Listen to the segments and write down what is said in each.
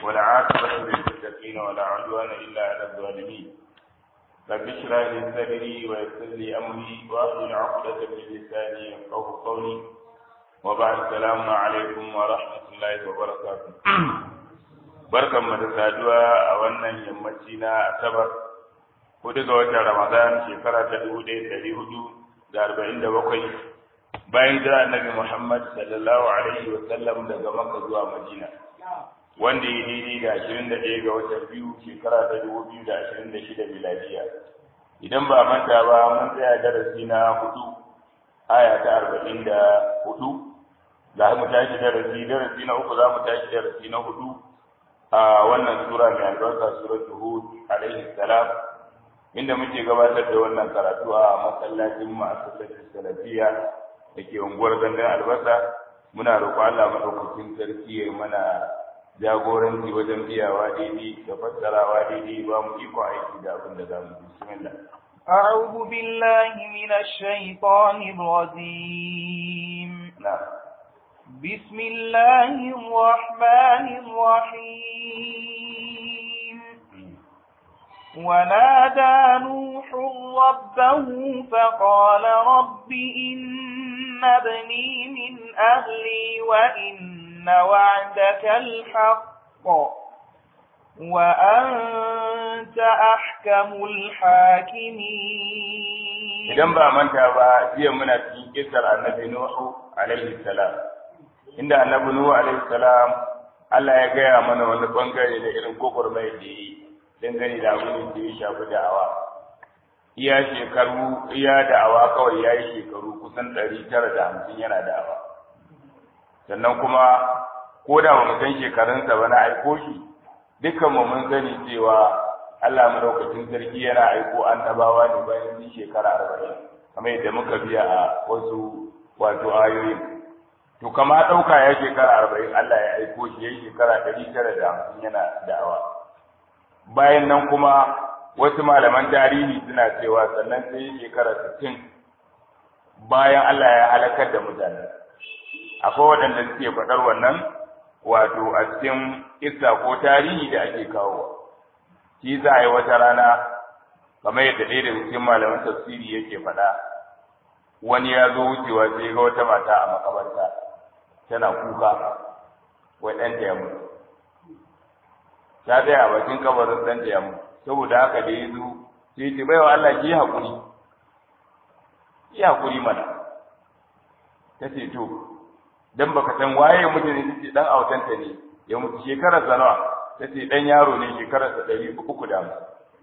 والعاقبة للمتقين ولا عدوان إلا على الظالمين. رب اشرح لي صدري ويسر لي أمري واحلل عقدة من لساني يفقهوا قولي. وبعد السلام عليكم ورحمة الله وبركاته. barkan mu da saduwa a wannan yammaci na Asabar 4 ga watan Ramadan shekara ta 1447 bayan da Annabi Muhammad sallallahu alaihi wa sallam daga Makka zuwa Madina, wanda ya daidai da 21 ga watan biyu shekara ta 2026 miladiya. Idan ba manta ba, mun tsaya darasi na 4 aya ta 44, za mu tashi darasi na 3, za mu tashi darasi na 4 a wannan sura mai albarka, suratul Hud alaihi salam, inda muke gabatar da wannan karatu a masallacin ma'asasatin salafiya da ke unguwar gandun albasa. Muna roƙo Allah maɗaukakin sarki ya mana jagoranci wajen biyawa daidai da fassarawa daidai, ba mu iko aiki da abin da za mu yi. Bismillah. أعوذ بالله من الشيطان الرجيم. نعم. بسم الله الرحمن الرحيم. ونادى نوح ربه فقال رب إن ابني من أهلي وإن وعدك الحق وأنت أحكم الحاكمين. idan ba manta ba, jiya muna cikin kisar annabi Nuhu alaihi salam, inda annabi Nuhu alaihi salam Allah ya gaya mana wani bangare da irin gwagwarmayar da yi dangane da abin da ya shafi da'awa. Iya da'awa kawai ya yi shekaru kusan 950 yana da'awa. Sannan kuma ko da ba mu san shekarunsa ba na aiko shi, dukkan mu mun sani cewa Allah madaukakin sarki yana aiko annabawa ne bayan sun shekara 40, kamar yadda muka biya a wasu ayoyin. To kama ɗauka ya shekara 40 Allah ya aiko shi, ya yi shekara 950 yana da'awa. Bayan nan kuma wasu malaman tarihi suna cewa sannan sai shekara 60 bayan Allah ya halakar da mutane. Akwai waɗanda suke faɗar wannan a cikin kissa ko tarihi da ake kawo. Shi za a yi wata rana, kamar yadda ɗaya daga cikin malaman tafsiri yake faɗa, wani ya zo wucewa sai ga wata mata a makabarta tana kuka wai ɗanta ya mutu. Ta tsaya a bakin kabarin ɗanta ya mutu, saboda haka da ya zo sai ce baiwa Allah ki haƙuri mana. Ta ce to, dan baka san waye mutu ne, ta ce ɗan autanta ne ya mutu. Shekarar sa nawa? Ta ce ɗan yaro ne, shekarar sa 350.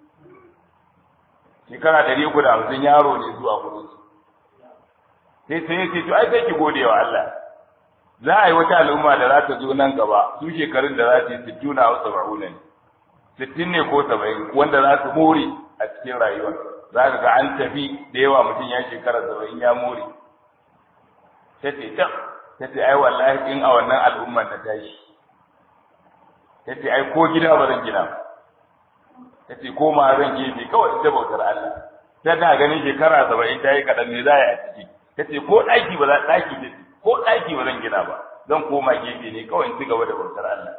Shekara 350 yaro ne zuwa kudu. Sai ya ce to ai sai ki gode wa Allah. Za a yi wata al'umma da za ta zo nan gaba, su shekarun da za ta yi 60 na 70 ne. 60 ne ko 70 wanda za su more a cikin rayuwa. Za ka ga an tafi da yawa mutum ya shekara 70 ya more. Ta ce ai wallahi in a wannan al'umman na tashi. Ta ce ai ko gida ba zan gina. Ta ce ko ma zan gefe kawai ita bautar Allah. Ta da ganin shekara 70 ta yi kaɗan ne za a yi a ciki. Ta ce ko ɗaki ba zan gina ba, zan koma gefe ne kawai in ci gaba da bautar Allah.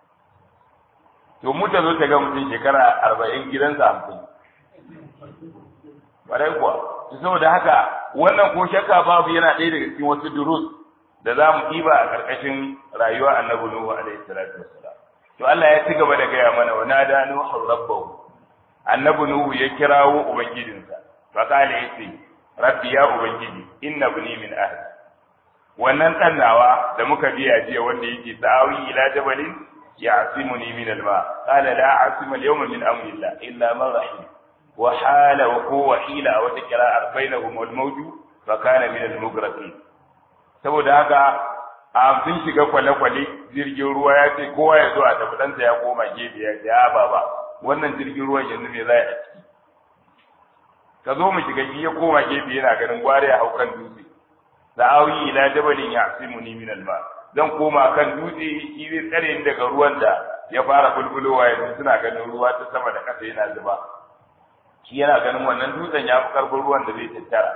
To mu ta zo ta ga mutum shekara 40 gidansa 50. Barai kuwa, saboda haka wannan ko shakka babu yana ɗaya daga cikin wasu durus da za mu ɗiba a ƙarƙashin rayuwa annabi Nuhu alaihi salatu wassalam. To Allah ya ci gaba da gaya mana wa nada Nuhu rabbahu. Annabi Nuhu ya kirawo ubangijinsa. Fa qala yace rabbi ya ubangiji inna ibni min ahli. Wannan dan nawa da muka biya jiya wanda yake sa'awi ila jabalin ya'simuni min al-ma. Qala la a'sima al-yawma min amri Allah illa man rahim. Wa hala wa hila wa takra bainahum al-mawju fa kana min al-mughraqin. Saboda haka sun shiga kwale-kwale, jirgin ruwa ya ce kowa ya zo a tafi, ɗansa ya koma gefe ya ce ya baba wannan jirgin ruwan yanzu me za a ciki, ka zo mu shiga. Shi ya koma gefe yana ganin gware ya hau kan dutse. Sa'awi ila jabalin ya'simuni min al-ma. Zan koma kan dutse, shi zai tsare ni daga ruwan da ya fara bulbulowa yanzu. Suna ganin ruwa ta sama da ƙasa yana zuba, shi yana ganin wannan dutsen ya fi karfin ruwan da zai tattara.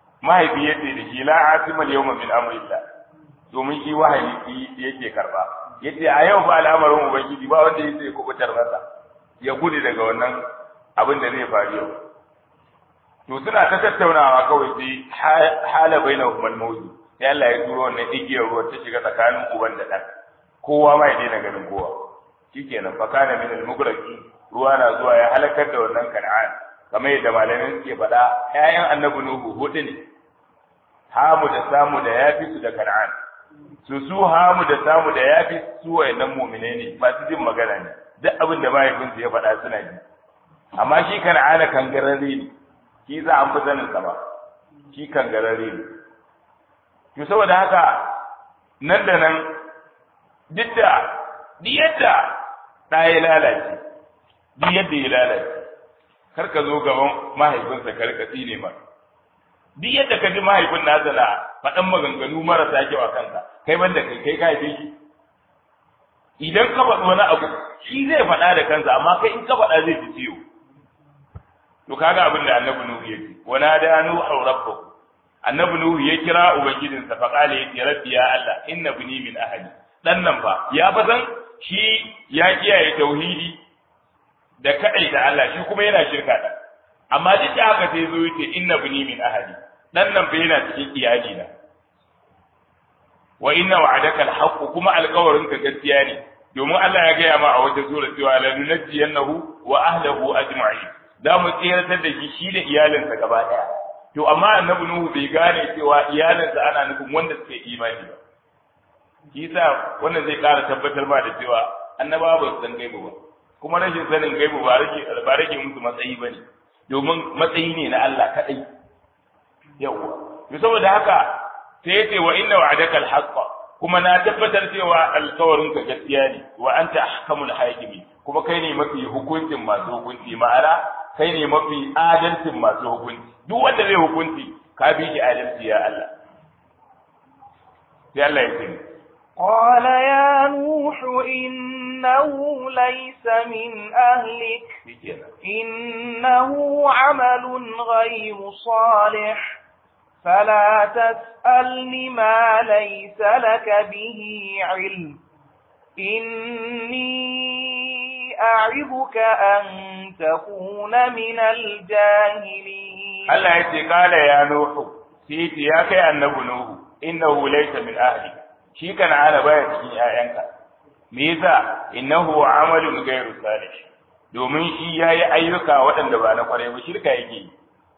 Mahaifi ya ce da shi la asimal yawma min amrillah, domin shi wahayi yake karba. yace a yau ba al'amarin ubangiji ba wanda yake kubutar masa ya gudu daga wannan abin da zai faru yau. To suna ta tattaunawa kawai sai hala bainahum al-mawt sai Allah ya turo wannan igiyar ruwa ta shiga tsakanin uban da ɗan, kowa ma ya daina ganin kowa. Shikenan fa kana min al-mughraqi, ruwa na zuwa ya halakar da wannan Kan'an. Kamar yadda malamin suke faɗa, ƴaƴan annabi Nuhu hudu ne, Hamu da Samu da Yafis da Kan'an. Su Hamu da Samu da Yafis su wayannan mu'mine ne, masu jin magana ne, duk abin da mahaifinsu ya faɗa suna ji. Amma shi Kan'ana kangararre ne, shi za a fi sanin sa ba, shi kangararre ne. To saboda haka nan da nan duk yadda ɗa ya lalace, duk yadda ya lalace, kar ka zo gaban mahaifinsa kar ka tsine ma. Duk yadda ka ji mahaifin nasa na faɗan maganganu marasa kyau a kanka, kai banda kai ka haife shi. Idan ka faɗi wani abu, shi zai faɗa da kansa, amma kai in ka faɗa zai ji ciwo. To kaga abin da Annabi Nuhu ya ce, wa nada Nuhu rabbahu. Annabi Nuhu ya kira ubangijinsa fa qala ya rabbi ya Allah inna bani min ahli. Dan nan fa ya fasan shi ya kiyaye tauhidi da kadai da Allah, shi kuma yana shirka da. Amma duk da haka sai zo yace inna bani min ahli. Dan nan fa yana cikin iyali na. Wa inna wa'adaka al-haqq, kuma alƙawarinka gaskiya ne. Domin Allah ya gaya ma a wata sura cewa la nunajjiyannahu wa ahlihi ajma'in. Da mu tsiratar da shi da iyalinsa gaba daya. To amma annabi Nuhu bai gane cewa iyalinsa ana nufin wanda suke imani ba. Kisa wannan zai ƙara tabbatar ma da cewa annabawa ba su san gaibu ba. Kuma rashin sanin gaibu ba rage musu matsayi bane. Domin matsayi ne na Allah kadai. Yawwa. To saboda haka sai yace wa inna wa'adaka al-haqq, kuma na tabbatar cewa alƙawarinka gaskiya ne, wa anta ahkamul hakimin, kuma kai ne mafi hukuncin masu hukunci, ma'ana kai ne mafi adalcin masu hukunci. Duk wanda zai hukunci ka bi shi adalci ya Allah. Sai Allah ya ce قال يا نوح إنه ليس من أهلك إنه عمل غير صالح فلا تسألني ما ليس لك به علم إني أعظك أن تكون من الجاهلين. الله يقول قال يا نوح سيتي يا كي النبي نوح إنه ليس من أهلك shi kana ana baya cikin ƴaƴanka. Me yasa? Innahu amalun ghayru salih, domin shi yayi ayyuka waɗanda ba na kwarai ba, shirka yake.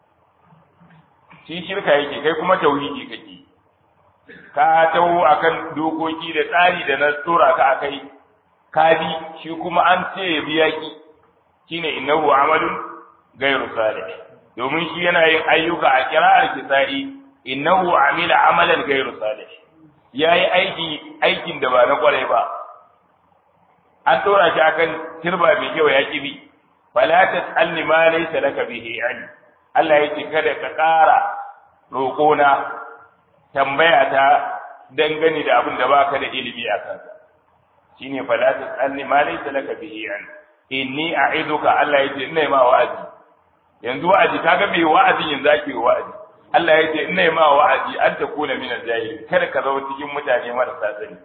Shi shirka yake, kai kuma tauhidi kake. Ka tawo akan dokoki da tsari da na tsora ka akai, ka bi shi kuma an ce ya biya ki. Shine innahu amalun ghayru salih, domin shi yana yin ayyuka a kira'ar kisa'i, innahu amila amalan ghayru salih. Ya yi aikin da ba na kwarai ba, an tora shi akan turba mai kyau ya ƙi bi, fala tas'alni ma laysa laka bihi ilm. Allah ya ce kada ka ƙara roƙona, tambaya ta dangane da abin da baka da ilimi a kansa. Shine fala tas'alni ma laysa laka bihi ilm. Inni a'iduka, Allah ya ce ina ma wa'azi. Yanzu wa'azi kaga me wa'azin yanzu ake wa'azi. Allah ya ce ina ma wa'azi an takuna min al-jahil, kada ka zama cikin mutane marasa sani.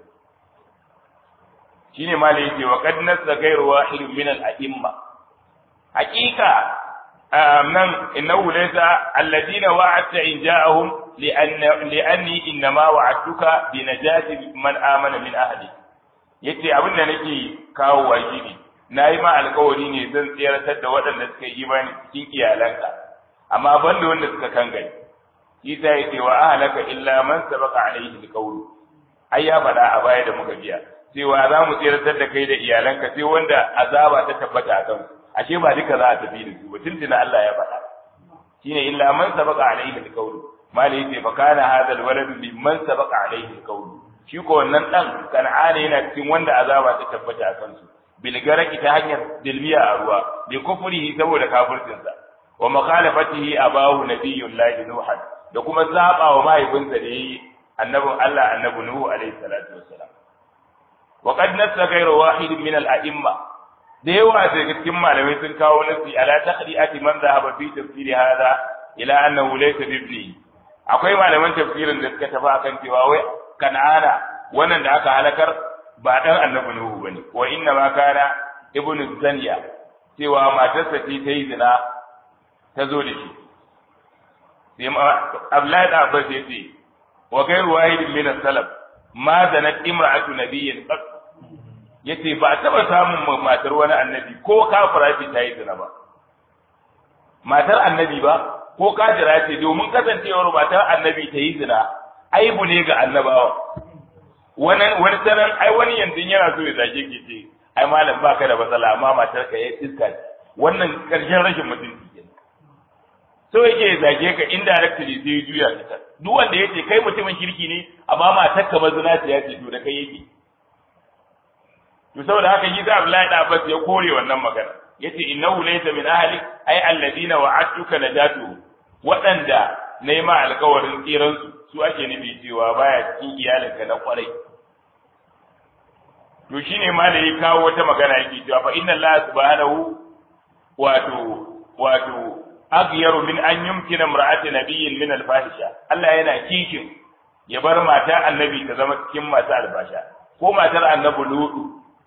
Shine ma yake wa qad nasa ghayru wahid min al-a'imma. Haqiqa nan innahu laysa alladhina wa'adta in ja'ahum li'anni innama wa'adtuka bi najati man amana min ahli. Yace abin da nake kawo wa shi nayi ma alƙawari ne zan tsiratar da waɗanda suka yi imani cikin iyalanka, amma banda wanda suka kangare. Isa ya ce wa ahlaka illa man sabaqa alayhi alqawl. Ai ya faɗa a baya da muka biya cewa za mu tsiratar da kai da iyalanka sai wanda azaba ta tabbata a kansu. Ashe ba duka za a tafi da su ba, tuntuna Allah ya faɗa. Shine illa man sabaqa alayhi alqawl. Mali yace fa kana hadha alwalad mimman sabaqa alayhi alqawl. Shi ko wannan dan Kan'ana yana cikin wanda azaba ta tabbata a kansu. Bil garaki ta hanyar dilbiya a ruwa, bi kufrihi saboda kafircinsa, wa makhalafatihi abahu nabiyullahi nuhan, da kuma zaba wa mahaifinsa da yi annabin Allah annabi Nuhu alaihi salatu wassalam. Wa qad nassa ghayru wahid min al-a'imma, da yawa daga cikin malamai sun kawo nasi ala taqdi'ati man dhahaba fi tafsir hadha ila annahu laysa bibni. Akwai malaman tafsirin da suka tafi akan cewa wai Kan'ana wannan da aka halakar ba dan annabi Nuhu bane wa inna ma kana ibnu zaniya cewa matarsa ce ta yi zina ta zo da shi sai Abdullahi da Abbas ya ce wa ghayru wahidin min as-salaf ma zanat imra'atu nabiyyin qat yace ba taba samun matar wani annabi ko kafira ce ta yi zina ba matar annabi ba ko kafira ce domin kasancewar matar annabi ta yi zina aibu ne ga annabawa wani sanan ai wani yanzu yana so ya zage ke ce ai malam baka da matsala amma matar ka yayi iska wannan karshen rashin mutunci kenan so yake ya zage ka indirectly sai juya ta duk wanda yace kai mutumin kirki ne amma matar ka mazuna ta yace to da kai yake to saboda haka yi da Abdullahi da Abbas ya kore wannan magana yace innahu laysa min ahli ay alladina wa'adtuka najatu wadanda nayi ma alƙawarin tsiran su ake nufi cewa baya cikin iyalinka na kwarai to shine ma da ya kawo wata magana yake cewa fa inna Allah subhanahu wato aghyaru min an yumkina imra'ati nabiyyin min al-fahisha Allah yana kishin ya bar mata annabi ta zama cikin masu albasha ko matar annabi Lutu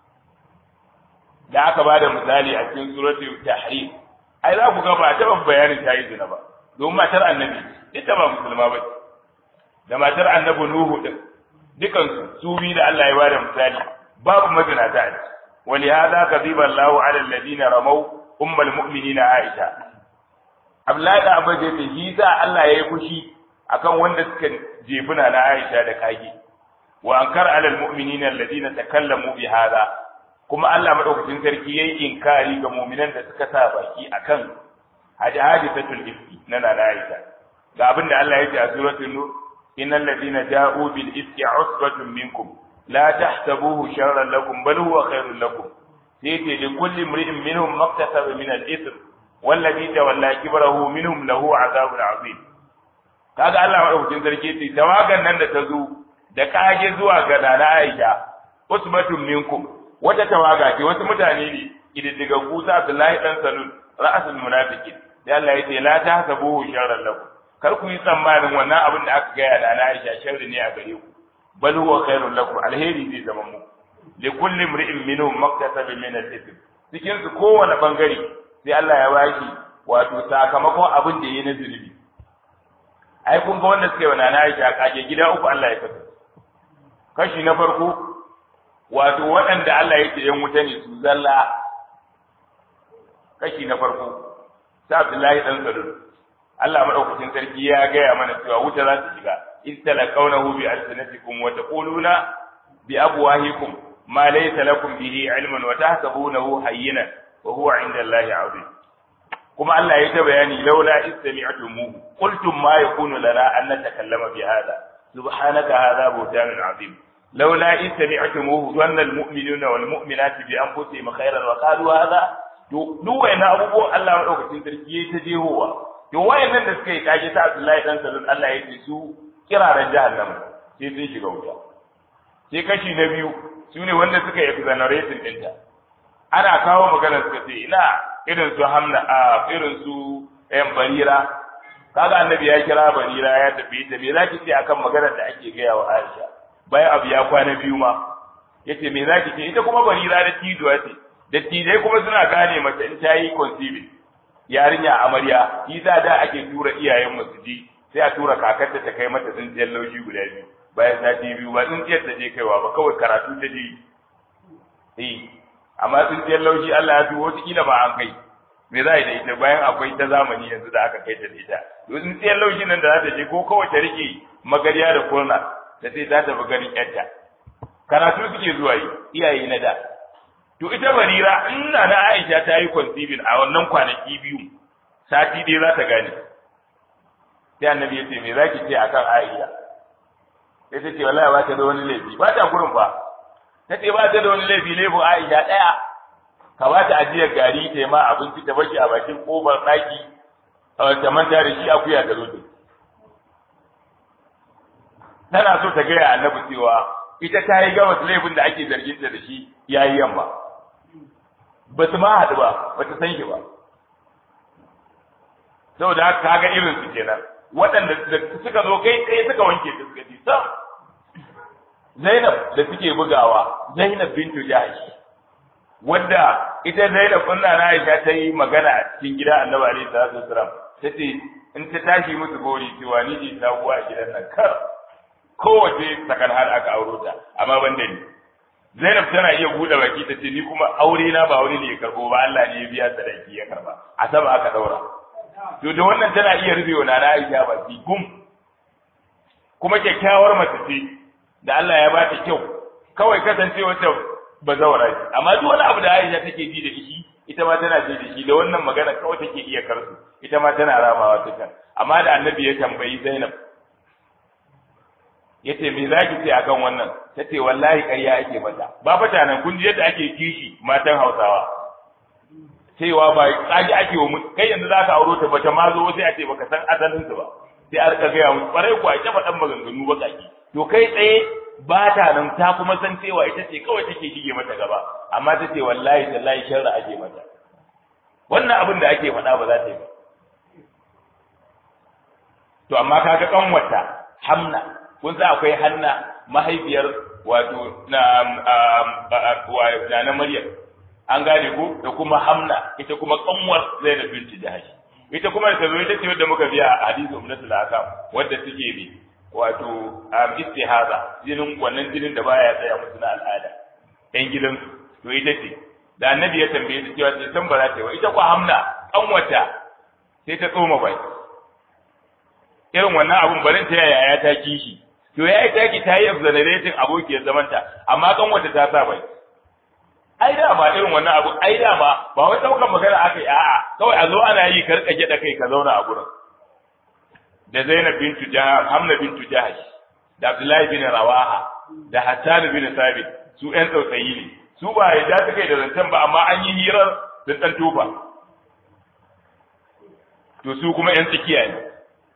da aka bada misali a cikin suratul tahrim ai za ku ga ba ta bayanin ta yi zina ba don matar annabi ita ba musulma ba da matar annabi Nuhu din dukan su bi da Allah ya bada misali babu mazinata a ciki wali hadha kadhiba Allahu ala alladhina ramaw ummul mu'minina Aisha Abdullahi da Abu Jahl shi za Allah yayi fushi akan wanda suka jefuna na Aisha da kage wa ankar ala almu'minina alladhina takallamu bi hadha kuma Allah madaukakin sarki yayi inkari ga mu'minan da suka sa baki akan hadisatul ifki na Aisha ga abinda Allah ya ce a suratul nur innal ladina ja'u bil ifki usbatun minkum la tahsabuhu sharran lakum bal huwa khairun lakum sayyidi li kulli imri'in minhum maktasaba min al-ithm wallazi tawalla kibrahu minhum lahu 'adhabun 'azim kaga Allah madaukakin sarki ce tawagan nan da ta zo da kage zuwa ga Nana Aisha usbatun minkum wata tawaga ce wasu mutane ne ididdiga kusa Abdullahi dan Salul ra'asul munafiqin da Allah ya ce la tahsabuhu sharran lakum kar ku yi tsammanin wannan abin da aka gaya da Aisha sharri ne a gare ku bal huwa khairul lakum alheri zai zama mu li kulli imri'in minhum maktasaba min al-ithm cikin su kowane bangare sai Allah ya bashi wato sakamakon abin da yayi na zulubi ai kun ga wanda suka yi wa Aisha kage gida uku Allah ya kasa kashi na farko wato waɗanda Allah ya ce yan wuta ne su zalla kashi na farko sai Abdullahi dan Salul Allah madaukakin sarki ya gaya mana cewa wuta za ta shiga istalaqawnahu bi alsinatikum wa taquluna bi abwahikum ma laysa lakum bihi ilmun wa tahsabunahu hayyinan wa huwa 'inda Allahi 'azim kuma Allah ya ta bayani laula istami'tumuhu qultum ma yakunu lana an natakallama bi hadha subhanaka hadha buhtanun 'azim laula istami'tumuhu dhanna almu'minuna wal mu'minatu bi anfusihim khayran wa qalu hadha duk wayannan abubuwan Allah madaukakin sarki yayi ta jehowa to wayannan da suka yi kage ta Abdullahi dan Salul Allah ya ce su kiraren jahannama sai sun shiga wuta sai kashi na biyu su ne wanda suka yi exoneration ɗinta ana kawo magana suka ce ina irin su hamna a irin su barira kaga annabi ya kira barira ya tafi ta me zaki ce akan maganar da ake gaya wa Aisha bayan abu ya kwana biyu ma yace me zaki ce ita kuma barira da tijuwa ce da tijai kuma suna gane mace in ta yi conceiving yarinya amarya shi da ake tura iyayen su ji sai a tura kakarta ta kai mata tsintsiyar laushi guda biyu bayan sati biyu ba tsintsiyar ta je kaiwa ba kawai karatu ta je amma tsintsiyar laushi Allah ya fi wata kila ba an kai me za a yi da ita bayan akwai ta zamani yanzu da aka kai ta da ita to tsintsiyar laushi nan da za ta je ko kawai ta rike magariya da kurna ta sai za ta bi ganin yarta karatu suke zuwa yi iyaye na da to ita barira in na Aisha ta yi conceiving a wannan kwanaki biyu sati dai za ta gane sai annabi ya ce me zaki ce akan Aisha sai ta ce wallahi ba ta da wani laifi ba ta gurin fa ta ce ba ta da wani laifi laifin Aisha daya ka ba ta ajiyar gari ta yi ma abinci ta bashi a bakin kofar ɗaki ta manta da shi akuya ta zo tana so ta gaya annabi cewa ita ta yi gabas laifin da ake zargin ta da shi yayi yamma ba su ma haɗu ba ta san shi ba saboda haka kaga irin su kenan waɗanda suka zo kai tsaye suka wanke su suka ji sam Zainab da suke bugawa Zainab bintu Jahsh wadda ita Zainab kunna na Aisha ta yi magana a cikin gida Annabi alaihi salatu wasalam tace in ta tashi musu gori cewa ni ce sabuwa a gidan nan kar kowace sakan har aka auro ta amma ban da ni Zainab tana iya buɗe baki ta ce ni kuma aure na ba wani ne ya karbo ba Allah ne ya biya sadaki ya karba asaba aka daura to da wannan tana iya rubewa na Aisha baki gum kuma kyakkyawar mace ce da Allah ya bata kyau kawai kasancewa ta bazawara ce amma duk wani abu da Aisha take ji da shi ita ma tana ji da shi da wannan magana kawai take iya karsu ita ma tana ramawa ta kan amma da Annabi ya tambayi Zainab yace me zaki ce akan wannan tace wallahi ƙarya ake mata ba fata nan kun ji yadda ake kishi matan Hausawa cewa ba kaji ake wa kai yanzu zaka auro ta bata ma zo sai a ce baka san asalin su ba sai a rika gaya musu kwarai ku a ta faɗan maganganu ba kaki to kai tsaye ba ta nan ta kuma san cewa ita ce kawai take shige mata gaba amma ta ce wallahi tallahi sharra ake mata wannan abin da ake faɗa ba za ta yi ba to amma kaga kanwata Hamna kun san akwai Hanna mahaifiyar wato na Maryam an gane ku da kuma Hamna ita kuma kanwar Zainab binti Jahsh ita kuma da zo ita ce wadda muka biya a hadisi ummatul akam wadda take bi wato istihaza jinin wannan jinin da baya tsaya musu na al'ada ɗan gidansu to ita ce da Annabi ya tambaye ta cewa sai san ba za ta yi wa ita ko Hamna kanwata sai ta tsoma bai irin wannan abun barin ta yaya ta kishi to yayi taki ta yi exonerating abokiyar zamanta amma kanwata ta sa bai ai da ba irin wannan abu ai da ba wai daukan magana akai a'a kawai a zo ana yi karka gida kai ka zauna a gurin da Zainab bintu Jahsh Hamna bintu Jahsh da Abdullahi bin Rawaha da Hassan bin Sabit su ƴan tsautsayi ne su ba yadda suka yi da zancen ba amma an yi hirar da ɗan toba to su kuma ƴan tsakiya ne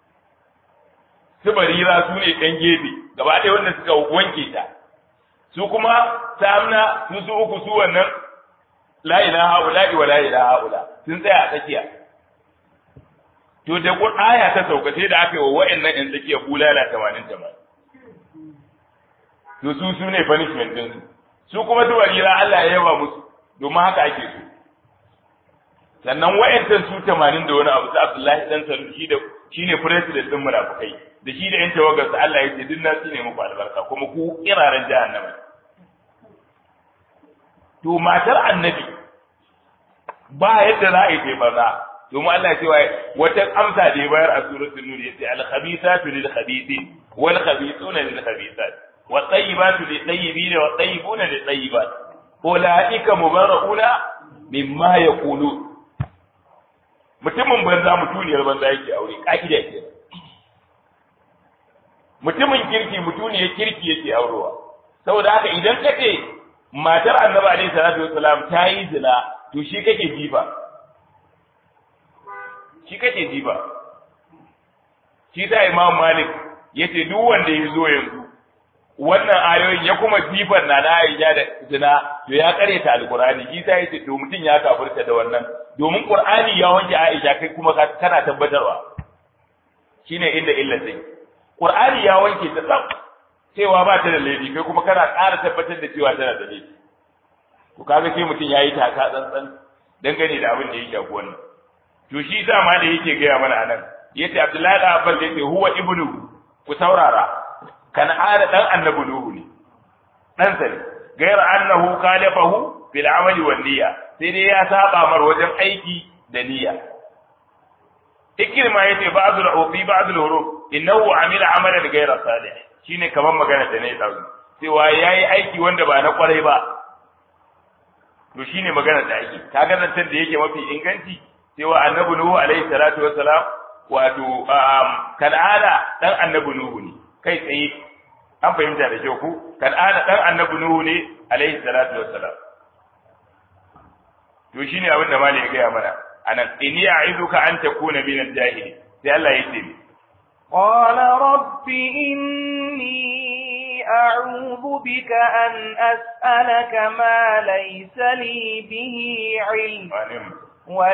su Barira su ne ɗan gefe gaba ɗaya wanda suka wanke ta su kuma samna su uku su wannan la ilaha illa wa la ilaha illa sun tsaya a tsakiya to da aya ta sauka sai da aka yi wa wa'annan ɗan tsakiya bulala 80 to su ne punishment din su kuma su Barira Allah ya yaba musu domin haka ake so sannan wa'annan su 80 da wani abu sai Abdullahi dan Salu shi ne president din munafikai da shi da yan tawagarsa Allah ya ce duk na ne muku albarka kuma ku kiraren jahannama to matar Annabi ba yadda za a yi barna domin Allah ya ce wata amsa da ya bayar a suratul nur yace al khabithatu lil khabithin wal khabithuna lil khabithat wat tayyibatu lit tayyibin wat tayyibuna lit tayyibat ulaika mubarrauna mimma yaqulun mutumin banza mutuniyar banza yake aure ka'ida yake mutumin kirki mutuniyar kirki yake aurewa saboda haka idan kace matar Annabi alaihi salatu wassalam ta yi zina to shi kake jifa shi da Imam Malik yace duk wanda ya zo yanzu wannan ayoyin ya kuma jifar na Aisha da zina to ya kareta alqur'ani shi sai yace to mutun ya kafirta da wannan domin qur'ani ya wanke Aisha kai kuma kana tabbatarwa shine inda illa sai qur'ani ya wanke ta tsaf cewa ba ta da laifi kai kuma kana ƙara tabbatar da cewa tana da laifi to kaga sai mutun yayi taka tsantsan dangane da abin da yake shafi wannan to shi dama da yake gaya mana anan yace Abdullahi da Abbas yace huwa ibnu ku saurara kan'ana dan annabi Nuhu ne dan sa ne gairar annahu khalafahu fil amali wan niyya sai dai ya saba mar wajen aiki da niyya Ikrima yace ba'dul fi ba'dul huruf innahu amila amalan ghayra salih shine kaman magana da ne tsazu cewa yayi aiki wanda ba na kwarai ba to shine magana da aiki kaga zantan da yake mafi inganci cewa annabi Nuhu alaihi salatu wassalam wato kan'ana dan annabi Nuhu ne kai tsaye an fahimta da kyau ku kan'ana dan annabi Nuhu ne alaihi salatu wassalam to shine abin da malai ya gaya mana anan inni a'iduka an takuna min al-jahili sai Allah ya ce qala rabbi inni a'udhu bika an as'alaka ma laysa li bihi 'ilm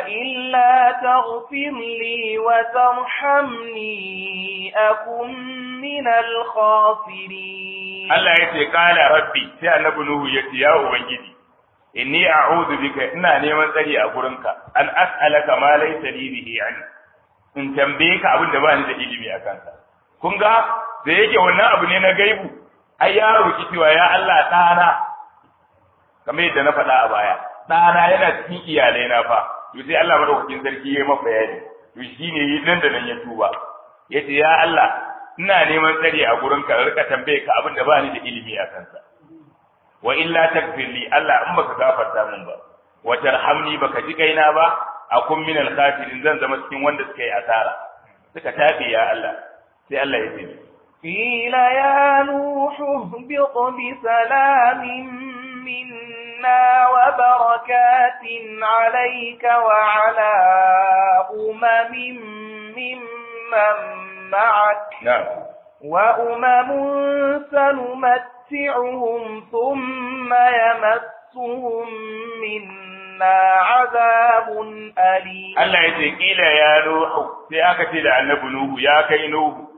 وإلا تغفر لي وترحمني أكن من الخاسرين. Allah ya ce qala rabbi, sai annabi Nuhu ya ce ya ubangiji inni a'udhu bika, ina neman tsari a gurinka an as'alaka ma laysa li bihi ilm, in tambaye ka abin da ba ni da ilimi a kansa. Kun ga da yake wannan abu ne na gaibu, ai ya roki cewa ya Allah ɗana, kamar yadda na faɗa a baya, ɗana yana cikin iyalai na fa, to sai Allah madaukakin sarki ya yi masa bayani, to shine yi nan da nan ya tuba, yace ya Allah ina neman tsari a gurinka rika tambaye ka abin da ba ni da ilimi a kansa. Wa illa takfir li, Allah in baka gafarta min ba, wa tarhamni baka ji kaina ba, akun min al-kafirin, zan zama cikin wanda suka yi asara, suka tafi ya Allah. Sai Allah ya ce qila ya nuhu ihbit bi salamin minna wa barakatin alayka wa ala umamin mimman ma'ak wa umamun sanumatti'uhum thumma yamassuhum minna azabun alim. Allah ya ce kila ya Nuhu, sai aka ce da annabi Nuhu, ya kai Nuhu,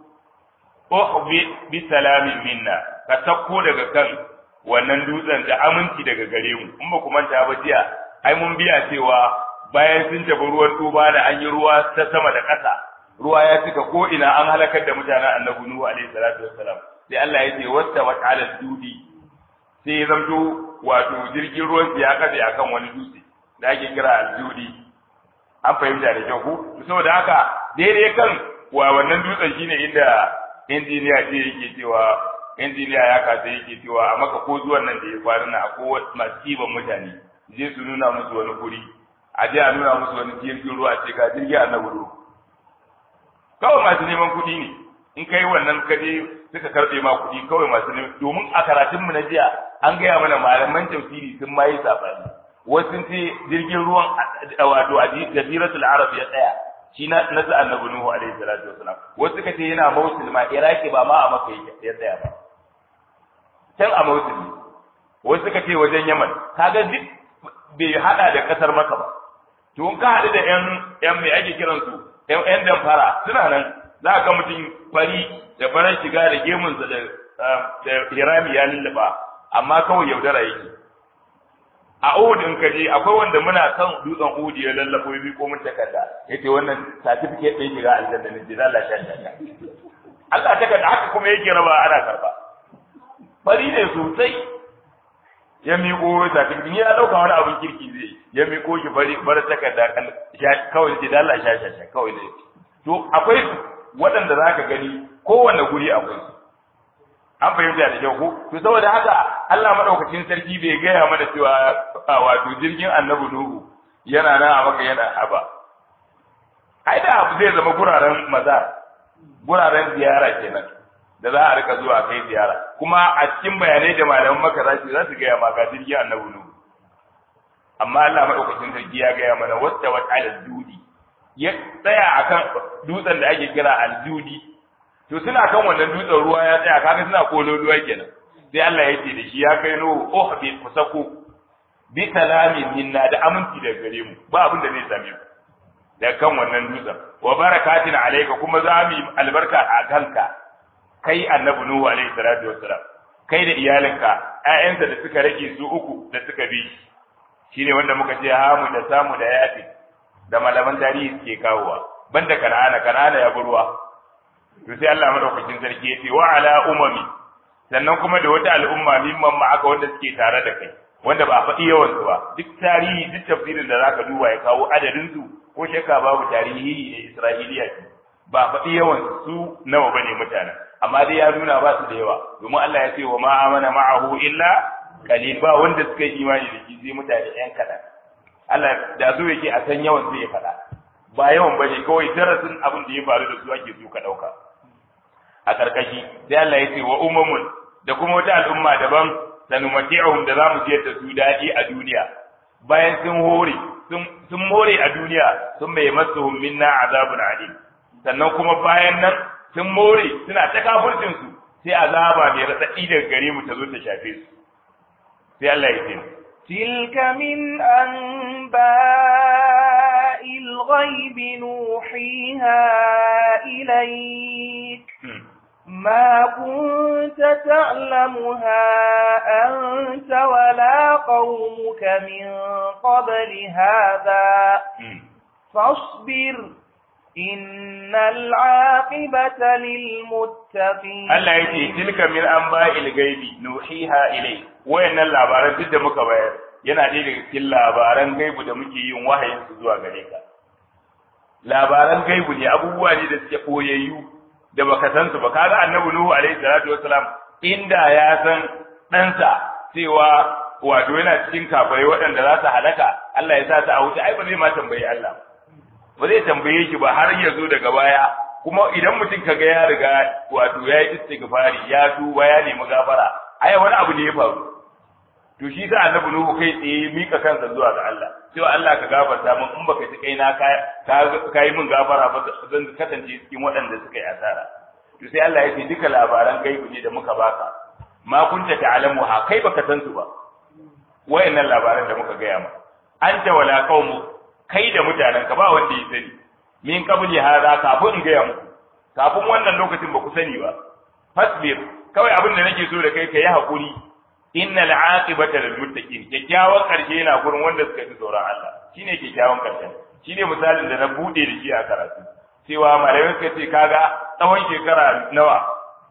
bi salamin minna, ka sauko daga kan wannan dutsen da aminci daga gare mu. In ba ku manta ba jiya, ai mun biya cewa bayan sun tafi ruwan tuba da an yi ruwa ta sama da ƙasa, ruwa ya cika ko ina, an halakar da mutanen annabi Nuhu alaihi salatu wassalam. Sai Allah ya ce wasta wa ta'ala dudi, sai ya zamto wato jirgin ruwan ya kafe akan wani dutse da ake kira aljudi. An fahimta da kyau ko? Saboda haka daidai kan wannan dutsen shine inda injiniya ce yake cewa, injiniya ya kasa yake cewa a maka ko zuwan nan da ya faru na akwai masu kiban mutane je su nuna musu wani guri, a je a nuna musu wani jirgin ruwa ce ga jirgin annabi ruwa. Kawai masu neman kuɗi ne, in kai wannan kaje suka karɓe ma kuɗi, kawai masu neman, domin a karatunmu na jiya an gaya mana malaman tafsiri sun ma yi saɓani. Wasu sun ce jirgin ruwan wato a jaziratul arab ya tsaya, shi na sa annabi Nuhu alaihi salatu wasalam. Wasu suka ce yana Mosul ma, Iraki ba ma a Makka ya tsaya ba, can a Mosul ne. Wasu suka ce wajen Yaman, kaga duk bai hada da kasar Makka ba. To in ka haɗu da ƴan mai ake kiransu ƴan damfara, suna nan, za ka ga mutum fari da farar shiga da gemunsa da hirami ya lulluɓa, amma kawai yaudara yake. A Uhud in kaje akwai wanda muna kan dutsen Uhud ya lallafo ya ko mun takarda, yace wannan certificate ɗin shiga aljanna ne, da Allah ya Allah takarda haka kuma yake raba ana karba. Fari ne sosai, ya miƙo certificate, ya dauka wani abin kirki zai, ya miƙo shi fari bar takarda kan kawai da Allah ya kawai ne. To akwai waɗanda zaka gani kowanne guri akwai su. An fahimta da kyau ko? To saboda haka Allah madaukakin sarki bai gaya mana cewa wato jirgin annabi Nuhu yana nan a maka yana haba. Ai da abu zai zama guraren ziyara kenan da za a rika zuwa kai ziyara. Kuma a cikin bayanai da malaman maka za su gaya maka jirgin annabi Nuhu. Amma Allah madaukakin sarki ya gaya mana wasta wata al-dudi. Ya tsaya akan dutsen da ake kira al-dudi. To suna kan wannan dutsen ruwa ya tsaya, kaga suna kololuwa kenan. Sai Allah ya ce da shi ya kai Nuhu bi kusako bi salamin minna, da aminci daga gare mu, ba abin da zai same ku da kan wannan dutsen. Wa barakatin alayka, kuma za mu yi albarka a kanka kai annabi Nuhu alaihi salatu wassalam, kai da iyalinka, ƴaƴansa da suka rage su uku da suka bi shi, shine wanda muka ce Hamu da Samu da Yafi da malaman tarihi suke kawowa, banda Kan'ana ya burwa. To sai Allah madaukakin sarki ya ce wa ala umami, sannan kuma da wata al'umma mimman ma aka wanda suke tare da kai, wanda ba a faɗi yawan su ba. Duk tarihi, duk tafsirin da zaka duba ya kawo adadin su, ko shakka babu tarihi ne Isra'iliya ce, ba a faɗi yawan su nawa bane mutanen, amma dai ya nuna ba su da yawa, domin Allah ya ce wa ma amana ma'ahu illa qalil, ba wanda suka yi imani da shi sai mutane ɗan kaɗan. Allah da so yake a san yawan sai ya faɗa, ba yawan bane, kawai darasin abin da ya faru da su ake so ka ɗauka. A ƙarƙashi sai Allah ya ce wa umamun, da kuma wata al'umma daban, sanumati'uhum, da zamu je da su daɗi a duniya, bayan sun more a duniya, sun mai masuhum minna azabun alim, sannan kuma bayan nan sun more suna ta kafircin su, sai azaba mai raɗaɗi daga gare mu ta zo ta shafe su. Sai Allah ya ce tilka min anba'il ghaibi nuhiha ilayk ما كنت تعلمها أنت ولا قومك من قبل هذا فاصبر إن العاقبة للمتقين. Allah yake tilka min anba'il gaibi nuhiha ilay. Wayannan labaran duk da muka bayar yana ɗaya daga cikin labaran gaibu da muke yin wahayin su zuwa gare ka. Labaran gaibu ne abubuwa ne da suke koyayyu da baka san su ba. Kaga Annabi Nuhu alaihi salatu wassalam inda ya san ɗansa cewa wato yana cikin kafirai waɗanda za su halaka, Allah ya sa su a wuce, ai ba zai ma tambayi Allah ba zai tambaye shi ba har ya zo daga baya. Kuma idan mutum kaga ya riga wato ya yi istighfari ya tuba ya nemi gafara, ai wani abu ne ya faru. To shi sa Annabi Nuhu kai tsaye mika kansa zuwa ga Allah, cewa Allah ka gafarta min, in baka ji kaina ka yi min gafara ba zan kasance cikin waɗanda suka yi asara. To sai Allah ya ce duka labaran gaibu ne da muka baka, ma kunta ta'lamu ha, kai baka san su ba, wayannan labaran da muka gaya ma. Anta wala qaumu, kai da mutanen ka ba wanda ya sani, min qabli hada, kafin in gaya muku, kafin wannan lokacin ba ku sani ba. Fasbir, kawai abin da nake so da kai ka yi hakuri, innal aqibata lil muttaqin, kyakkyawan karshe yana gurin wanda suka ji tsoron Allah, shine kyakkyawan karshe. Shine misalin da na bude da shi a karatu, cewa malamai suka ce kaga tsawon shekara nawa,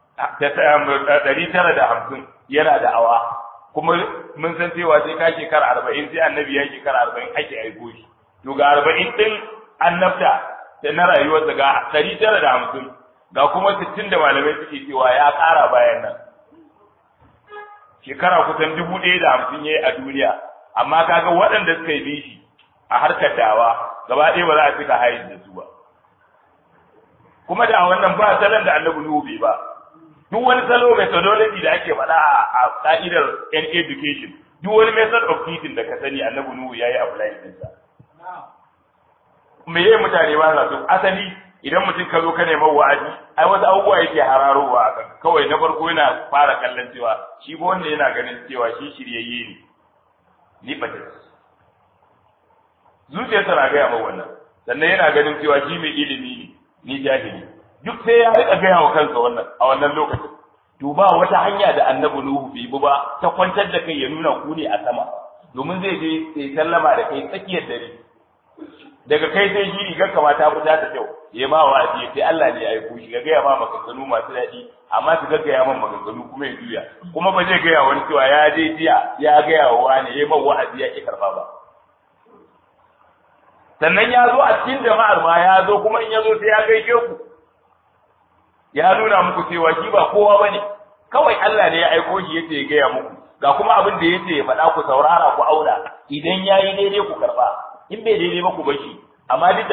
950 yana da awa, kuma mun san cewa sai ka shekara 40 sai annabi ya shekara 40 ake aiko shi. To ga 40 din annabta da na rayuwarsa ga 950, ga kuma 60 da malamai suke cewa ya ƙara bayan nan. Shekara kusan 1050 yayi a duniya, amma kaga waɗanda suka yi bishi a harkar dawa gaba ɗaya ba za a cika hayin da su ba. Kuma da wannan ba salon da Annabi Nuhu bai ba. Duk wani salo methodology da ake faɗa a ka'idar education, duk wani method of teaching da ka sani Annabi Nuhu yayi apply din sa. Me yayi mutane ba za su asali idan mutum ka zo ka neman wa'azi, ai wasu abubuwa yake hararowa a kan. Kawai na farko yana fara kallon cewa shi ba wanda yana ganin cewa shi shiryayye ne, ni fata. Zuciyarsa na gaya ma wannan, sannan yana ganin cewa shi mai ilimi ne, ni jahili. Duk sai ya riƙa gaya wa kansa wannan a wannan lokacin. To ba wata hanya da Annabi Nuhu bai bi ba ta kwantar da kai ya nuna ku ne a sama, domin zai je sai sallama da kai tsakiyar dare. Daga kai sai shi rigar kamata fita ta kyau, ya ma wa'azi ya ce Allah ne ya aiko shi, ga gaya ma maganganu masu daɗi, amma su gaggaya man maganganu kuma ya juya. Kuma ba zai gaya wani cewa ya je jiya ya gaya wa wani ya man wa'azi ya ƙi karɓa ba. Sannan ya zo a cikin jama'ar ma ya zo, kuma in ya zo sai ya gaishe ku, ya nuna muku cewa shi ba kowa ba ne, kawai Allah ne ya aiko shi yace ya gaya muku, ga kuma abin da yace ya faɗa ku saurara ku auna, idan ya yi daidai ku karɓa, in bai daidai ba ku bashi. Amma duk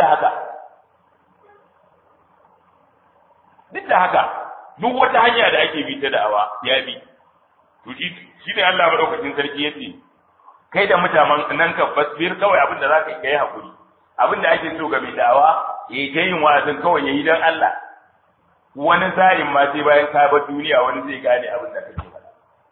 da haka duk wata hanya da ake bi ta da'awa ya bi. To shi ne Allah madaukakin sarki yace kai da mutanen nan ka fasbir, kawai abin da zaka yi hakuri. Abin da ake so ga mai da'awa yayi ta yin wa'azin kawai yayi dan Allah. Wani sa'in ma sai bayan ka bar duniya wani zai gane abin da kake faɗa.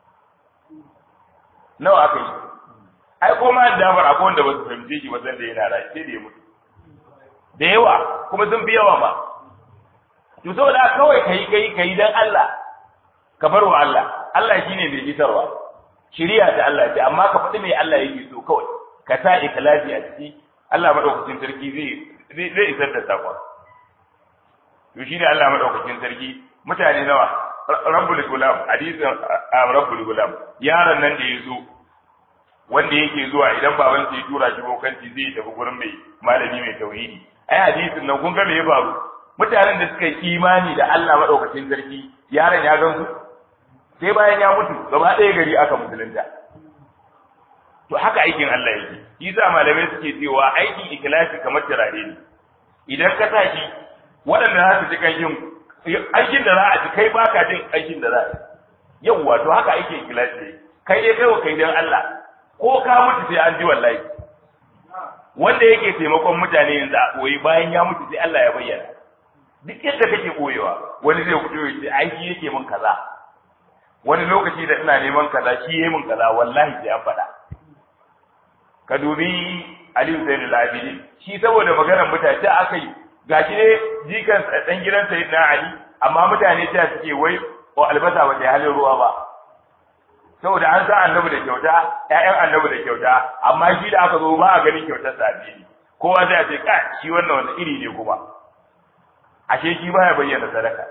Nawa aka yi? Ai ko ma da bar akwai wanda ba su fahimce shi ba zan da yana rai sai da ya mutu. Da yawa kuma sun fi yawa ma. To saboda kawai kai dan Allah, ka bar wa Allah. Allah shine mai isarwa. Shiriya da Allah ce, amma ka faɗi mai Allah yake so kawai. Ka sa ikhlasi a ciki, Allah madaukakin sarki zai isar da sakon. To shine Allah madaukakin sarki, mutane nawa Rabbul Gulam, hadisin Rabbul Gulam, yaron nan da ya zo wanda yake zuwa idan baban sa ya tura shi bokanci zai tafi gurin mai malami mai tauhidi. Ai hadisin nan kun ga me ya faru? Mutanen da suka yi imani da Allah madaukakin sarki, yaron ya gansu sai bayan ya mutu gaba ɗaya gari aka musulunta. To haka aikin Allah yake. Yasa malamai suke cewa aikin ikhlasi kamar turare ne. Idan ka tashi waɗanda za su ji kanshin aikin da za a ji, kai baka jin aikin da za a yi. Yawwa to haka aikin ikhlasi ne. Kai dai kai wa kai dan Allah, ko ka mutu sai an ji wallahi. Wanda yake taimakon mutane yanzu a koyi bayan ya mutu sai Allah ya bayyana. Duk yadda kake koyewa, wani zai fito ya ce ai shi yake min kaza. Wani lokaci da ina neman kaza shi yayi min kaza, wallahi sai an faɗa. Ka dubi Aliyu Zainul Abidin, shi saboda maganar mutane aka yi gashi ne jikan dan gidan Sayyidina Ali, amma mutane ta suke wai ko albasa ba ta halin ruwa ba saboda an san annabi da kyauta ƴaƴan annabi da kyauta amma shi da aka zo ba a ganin kyautar sa addini kowa zai ce ka shi wannan wani iri ne kuma ashe shi baya bayyana sadaka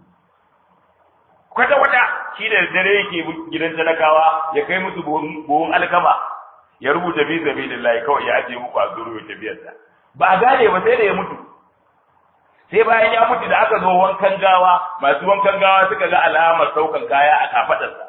kwata shi da dare yake gidan talakawa ya kai musu buhun alkama ya rubuta bi sabilillahi kawai ya aje muku a zuru ya tafiyarsa ba a gane ba sai da ya mutu sai bayan ya mutu da aka zo wankan gawa masu wankan gawa suka ga alamar saukan kaya a kafadarsa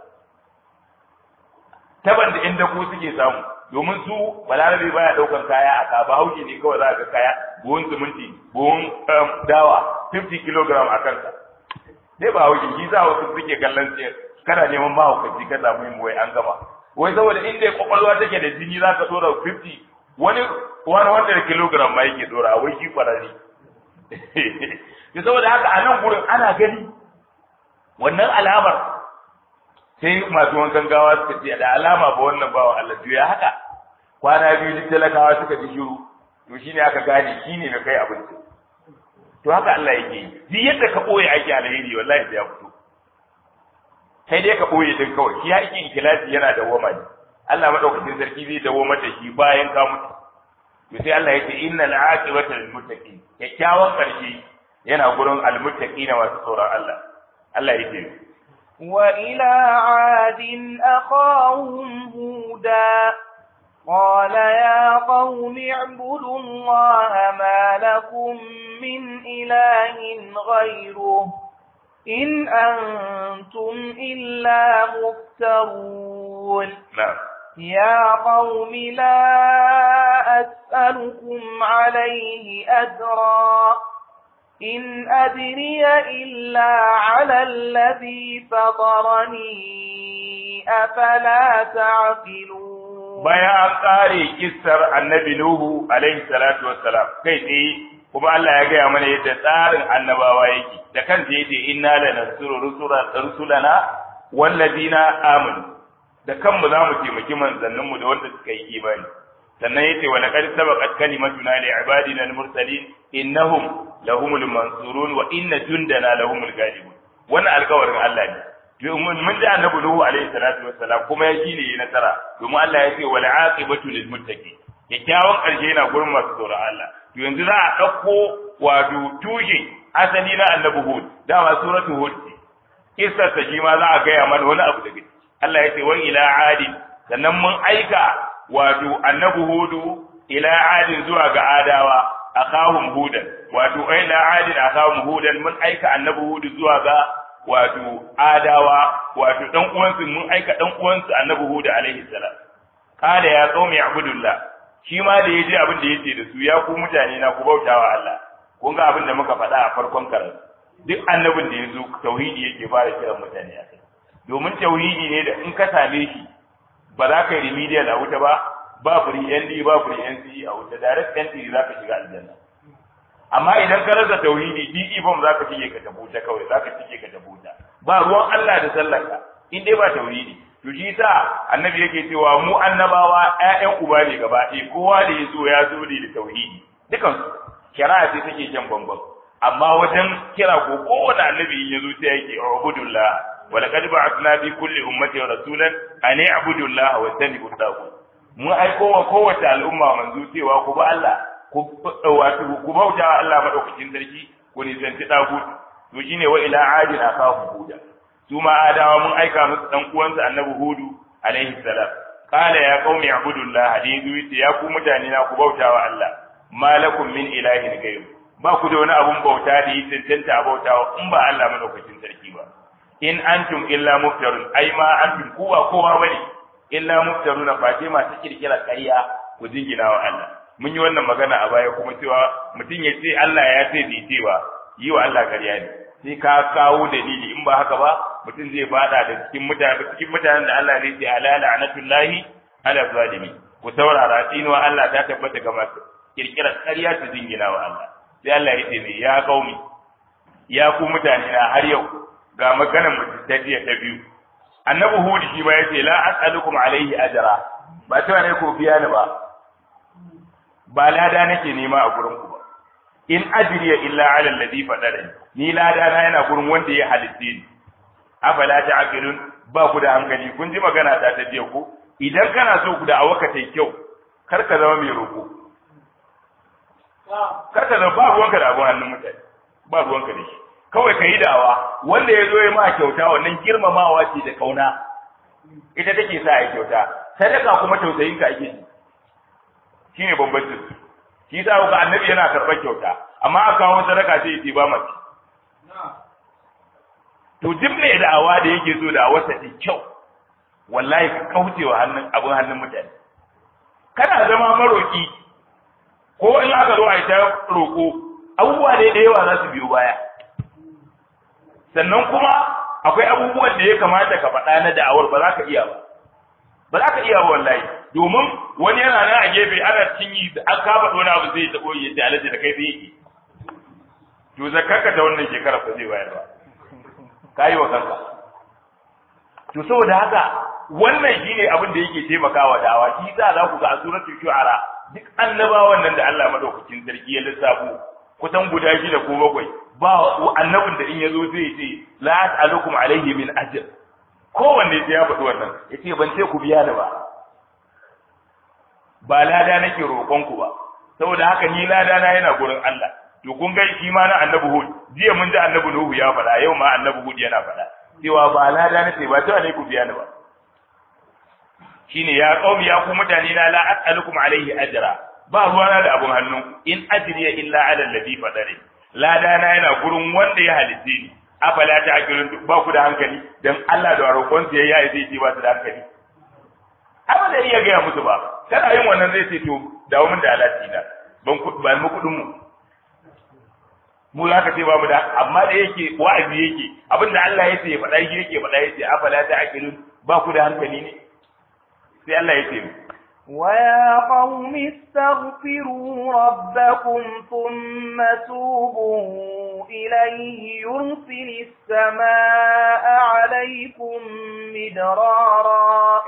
taban da inda ku suke samu domin su balarabe baya daukan kaya a ka hauki ne kawai za ka ga kaya buhun siminti buhun dawa 50 kg a kansa sai ba hauki shi za wasu suke kallon sai kana neman mahaukaci ka samu yin wai an gama wai saboda inda kwakwalwa take da jini za ka dora 50 wani 100 kg ma yake dora wai shi kwararre to saboda haka a nan gurin ana gani wannan alamar sai masu wankan gawa suka ce da alama ba wannan bawan Allah ya haka kwana biyu duk talakawa suka ji shiru to shine aka gane shine mai kai abinci to haka Allah yake yi duk yadda ka boye ake alheri wallahi sai ya fito sai dai ka boye din kawai shi yake ikhlasi yana da woma ne Allah madaukakin sarki zai dawo mata shi bayan ka mutu to sai Allah yake innal aqibata lil muttaqin kyakkyawan karshe yana gurin al muttaqina wasu tsoron Allah Allah yake وإلى عاد أخاهم هودا قال يا قوم اعبدوا الله ما لكم من إله غيره إن أنتم إلا مفترون يا قوم لا أسألكم عليه أجرا إن أدري إلا على الذي فطرني أفلا تعقلون bayan kare kissar annabi Nuhu alaihi salatu wassalam kai tsaye kuma Allah ya gaya mana yadda tsarin annabawa yake da kansa yace inna lanansuru rusulana wallazina amanu da kanmu zamu taimaki manzanninmu da wanda suka yi imani sannan yace wa laqad sabaqat kalimatuna li ibadina al-mursalin innahum lahumul mansurun wa inna jundana lahumul ghalibun wannan alƙawarin Allah ne domin mun da annabi Nuhu alaihi salatu wassalam kuma ya shine nasara domin Allah ya ce wal aqibatu lil muttaqin kyakkyawan ƙarshe yana gurin masu tsoron Allah to yanzu za a ɗauko wato tushe asali na annabi Hud dama suratu Hud kissa ta shi ma za a gaya mana wani abu daga Allah ya ce wa ila adi sannan mun aika wato annabi Hudu ila adin zuwa ga adawa akahum hudan wato ila adin akahum hudan mun aika annabi Hudu zuwa ga wato adawa wato dan uwansu mun aika dan uwansu annabi Hudu alaihi salam kada ya qaumi abudullah shi ma da yaji abin da yake da su ya ku mutane na ku bautawa Allah kun ga abin da muka faɗa a farkon karatu duk annabin da yazo tauhidi yake fara kiran mutane a kai domin tauhidi ne da in ka same shi ba za ka yi remedial a wuta ba free ND ba free NC a wuta direct entry za ka shiga aljanna amma idan ka rasa tauhidi DE bomb za ka shige ka tabuta kawai za ka shige ka tabuta ba ruwan Allah da sallarka in dai ba tauhidi to shi sa annabi yake cewa mu annabawa ƴaƴan uba ne gaba ɗaya kowa da ya zo ne da tauhidi dukan shari'a ce take jan bambam amma wajen kira ko kowane annabi ya zo sai yake ubudullah wa laqad ba'athna fi kulli ummatin rasulan an i'budu Allah wa tanibu taghut mu aiko wa kowace al'umma manzo cewa ku ba Allah ku bauta wa Allah madaukakin sarki ku nisanci taghut to shine wa ila adin akahu huda su ma adawa mun aika musu dan uwansa annabi Hudu alaihi salam qala ya qaumi ibudullah hadidu ya ku mutane na ku bauta wa Allah malakum min ilahin ghayr ba ku da wani abun bauta da yi tantance a bautawa in ba Allah madaukakin sarki ba in antum illa muftarun ai ma antum kowa bane illa muftaruna fate masu kirkira ƙarya ku jingina wa Allah mun yi wannan magana a baya kuma cewa mutum ya ce Allah ya ce bai ce ba yi wa Allah ƙarya ne sai ka kawo dalili in ba haka ba mutum zai fada da cikin mutanen da Allah zai ce ala la'natullahi ala zalimi ku saurara tsinuwa Allah ta tabbata ga masu kirkira ƙarya su jingina wa Allah sai Allah ya ce ne ya kaumi ya ku mutane na har yau ga maganar mutum ta biyu annabi Hud shi ba yace la as'alukum alaihi ajra ba ta ne ko biya ni ba lada nake nema a gurin ku ba in ajriya illa ala alladhi fadarani ni ladana yana gurin wanda ya halitte ni afala ta'qilun ba ku da hankali kun ji magana ta jiya ko idan kana so ku da awaka tai kyau kar ka zama mai roko kar ka zama ba ruwanka da abun hannun mutane ba ruwanka da shi kawai ka yi dawa wanda ya zo ya ma kyauta wannan girmamawa ce da kauna ita take sa ya kyauta sadaka kuma tausayin ka ake yi shine bambancin shi sa ga annabi yana karɓar kyauta amma aka kawo sadaka sai ya ce ba mace to duk mai da'awa da yake so da wasa ta kyau wallahi ka kaucewa abun hannun mutane kana zama maroki ko in aka zo a yi ta roko abubuwa da yawa za su biyo baya sannan kuma akwai abubuwan da ya kamata ka faɗa na da'awar ba za ka iya ba za ka iya ba wallahi domin wani yana nan a gefe ana cinyi da aka faɗo wani abu zai ta koyi yace alaji da kai zai yi to zakarka da wannan shekara ba zai bayar ba kai wa kanka to saboda haka wannan shine abin da yake taimakawa da'awa shi za ku ga a suratul shu'ara duk annabawan nan da Allah madaukakin sarki ya lissafo kusan guda 6 ko 7 ba annabin da in yazo zai ce la as'alukum alayhi min ajr kowanne sai ya faɗi wannan yace ban ce ku biya ni ba lada nake roƙon ku ba saboda haka ni lada na yana gurin Allah to kun ga shi ma na annabi Hud jiya mun ji annabi Nuhu ya faɗa yau ma annabi Hud yana faɗa cewa ba lada nake ba to ne ku biya ni ba shine ya qaumi ya ku mutane na la as'alukum alayhi ajra ba ruwana da abun hannu in ajriya illa ala alladhi fadari lada na yana gurin wanda ya halitte ni afala ta'qilun ba ku da hankali dan Allah da roƙon sa yayi zai ce ba su da hankali amma da iya ga musu ba kana yin wannan zai ce to dawo min da alati na ba mu kudin mu za ka ce ba mu da amma da yake wa'azi yake abinda Allah ya ce ya faɗa yake faɗa yace afala ta'qilun ba ku da hankali ne sai Allah ya ce ويا قوم استغفروا ربكم ثم توبوا إليه يرسل السماء عليكم مدرارا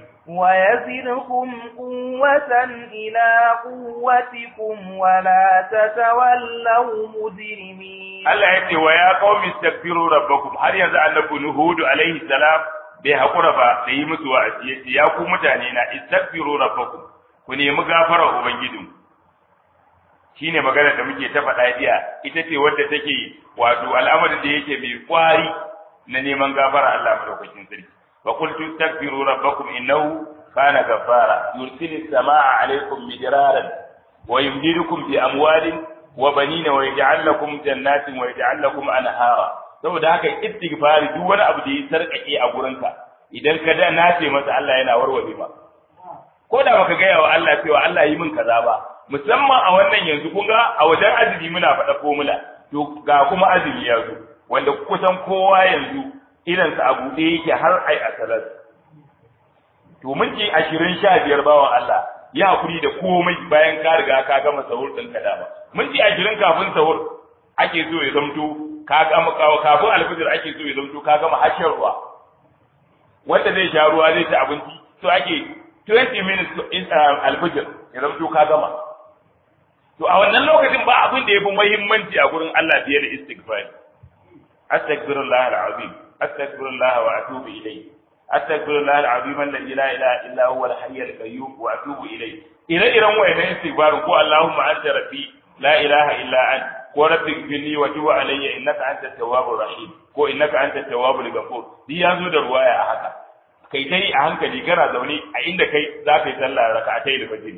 ويزدكم قوة إلى قوتكم ولا تتولوا مجرمين الله يقول ويا قوم استغفروا ربكم هل يزال لكم هود عليه السلام bai haƙura ba da yi musu wa'azi yace ya ku mutane na istaghfiru rabbakum ku nemi gafara ubangijinku shine magana da muke ta faɗa jiya ita ce wadda take wato al'amarin da yake mai kwari na neman gafara Allah madaukakin sarki wa qultu istaghfiru rabbakum innahu kana ghaffara yursilis samaa alaykum midraran wa yumdidukum bi amwalin wa banina wa yaj'al lakum jannatin wa yaj'al lakum anhara saboda haka istighfari duk wani abu da ya sarkake a gurinka idan ka da nace masa Allah yana warware ma ko da baka ga yawa Allah cewa Allah yi min kaza ba musamman a wannan yanzu kun ga a wajen azumi muna faɗa formula to ga kuma azumi ya zo wanda kusan kowa yanzu irin sa abu da yake har ai asalar to minti 20-15 bawan Allah ya hakuri da komai bayan ka riga ka gama sahur din ka dama minti 20 kafin sahur ake so ya zamto ka gama kafin alfijir ake so ya zamto ka gama hashin ruwa wanda zai sha ruwa zai ci abinci so ake 20 minutes alfijir ya zamto ka gama to a wannan lokacin ba abin da yafi muhimmanci a gurin Allah fiye da istighfar astaghfirullah alazim astaghfirullah wa atubu ilayhi astaghfirullah alazim alladhi la ilaha illa huwa alhayy alqayyum wa atubu ilayhi ire-iren wayannan istighfar ko Allahumma anta rabbi la ilaha illa anta ko rabbi ighfirli wa tub alayya innaka antat tawwabur rahim ko innaka antat tawwabul ghafur di yazo da ruwaya a haka kai tai a hankali kana zaune a inda kai za ka yi sallah rak'atai da fajr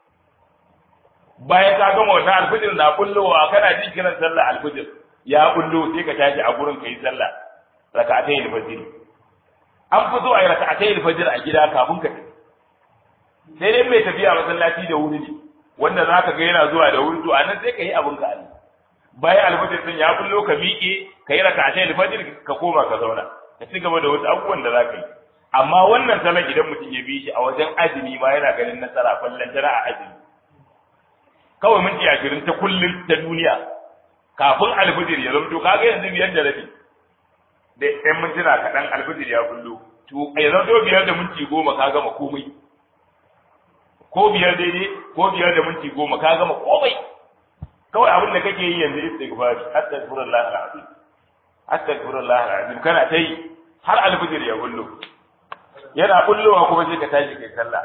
bayan ka gama wannan alfajr na kullowa kana jin kiran sallah alfajr ya kullo sai ka tashi a gurin kai sallah rak'atai da fajr an fito a rak'atai da fajr a gida kafin ka tafi sai dai mai tafiya masallaci da wuri ne wanda zaka ga yana zuwa da wuri to anan sai ka yi abin ka ali bayan alfajir din ya kullo ka miƙe ka yi rak'atai alfajir ka koma ka zauna ka ci gaba da wasu abubuwan da zaka yi amma wannan salon idan mutum ya bi shi a wajen azumi ma yana ganin nasara fallan tana a azumi kawai minti 20 ta kullum ta duniya kafin alfajir ya zamto kaga yanzu biyar da rabi da ɗan mintuna kaɗan alfajir ya kullo to ya zamto 5 da minti 10 ka gama komai ko 5 daidai ko 5 da minti 10 ka gama komai kawai abin da kake yi yanzu istighfari astaghfirullah alazim astaghfirullah alazim kana ta yi har alfijir ya bullo yana bullowa kuma sai ka tashi kai sallah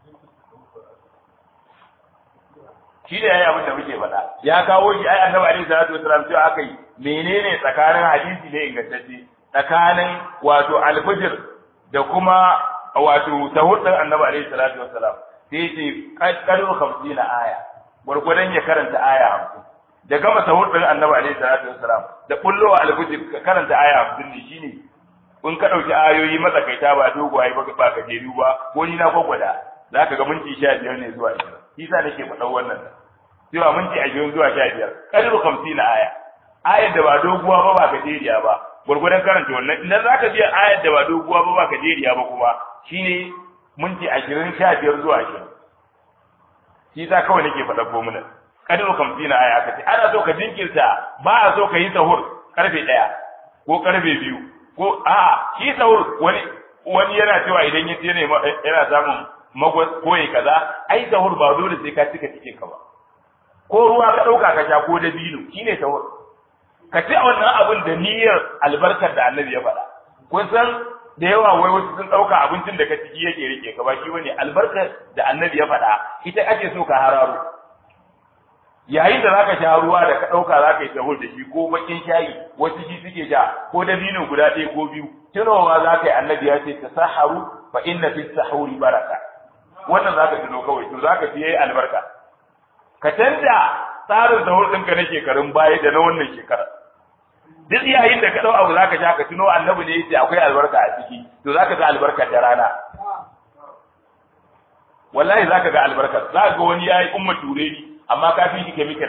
shi da yayi abin da muke faɗa ya kawo shi ai annabi alaihi salatu wasallam cewa akai menene tsakanin hadisi ne ingantacce tsakanin wato alfijir da kuma wato sahur din annabi alaihi salatu wasallam sai ce qadru 50 aya gurgurdan ya karanta aya 50 da gama sahur din annabi alaihi salatu wasallam da bullowa alfijir ka karanta aya 50 ne shine in ka dauki ayoyi matsakaita ba doguwaye ba ka jeru ba ko ni na gwagwada zaka ga minti 15 ne zuwa 20 kisa nake faɗa wannan cewa minti 20 zuwa 15 qadru 50 aya ayar da ba doguwa ba gajeriya ba gurgurdan karanta wannan idan zaka biya ayar da ba doguwa ba gajeriya ba kuma shine minti 20 15 zuwa 20 shi za kawai nake faɗa formula qadru 50 aya kace ana so ka jinkirta ba a so ka yi sahur karfe 1 ko karfe 2 ko a shi sahur wani yana cewa idan ya tsene yana samun magwas ko yi kaza ai sahur ba dole sai ka cika cikin ka ba ko ruwa ka dauka ka sha ko dabino shine sahur ka ci wannan abin da niyyar albarkar da Annabi ya faɗa kun san da yawa wai wasu sun dauka abincin da ka ciki yake rike ka ba shi bane albarkar da Annabi ya faɗa ita ake so ka hararo yayin da zaka sha ruwa da ka dauka zaka yi sahur da shi ko bakin shayi wasu shi suke sha ko dabino guda ɗaya ko biyu tunowa zaka yi Annabi ya ce tasaharu fa inna fi sahuri baraka wannan zaka tuno kawai to zaka fi yayi albarka ka canja tsarin sahur ɗinka na shekarun baya da na wannan shekara duk yayin da ka dau abu zaka sha ka tuno Annabi ne yace akwai albarka a ciki to zaka ga albarka da rana wallahi zaka ga albarka zaka ga wani yayi umma tureni amma ka fi shi chemical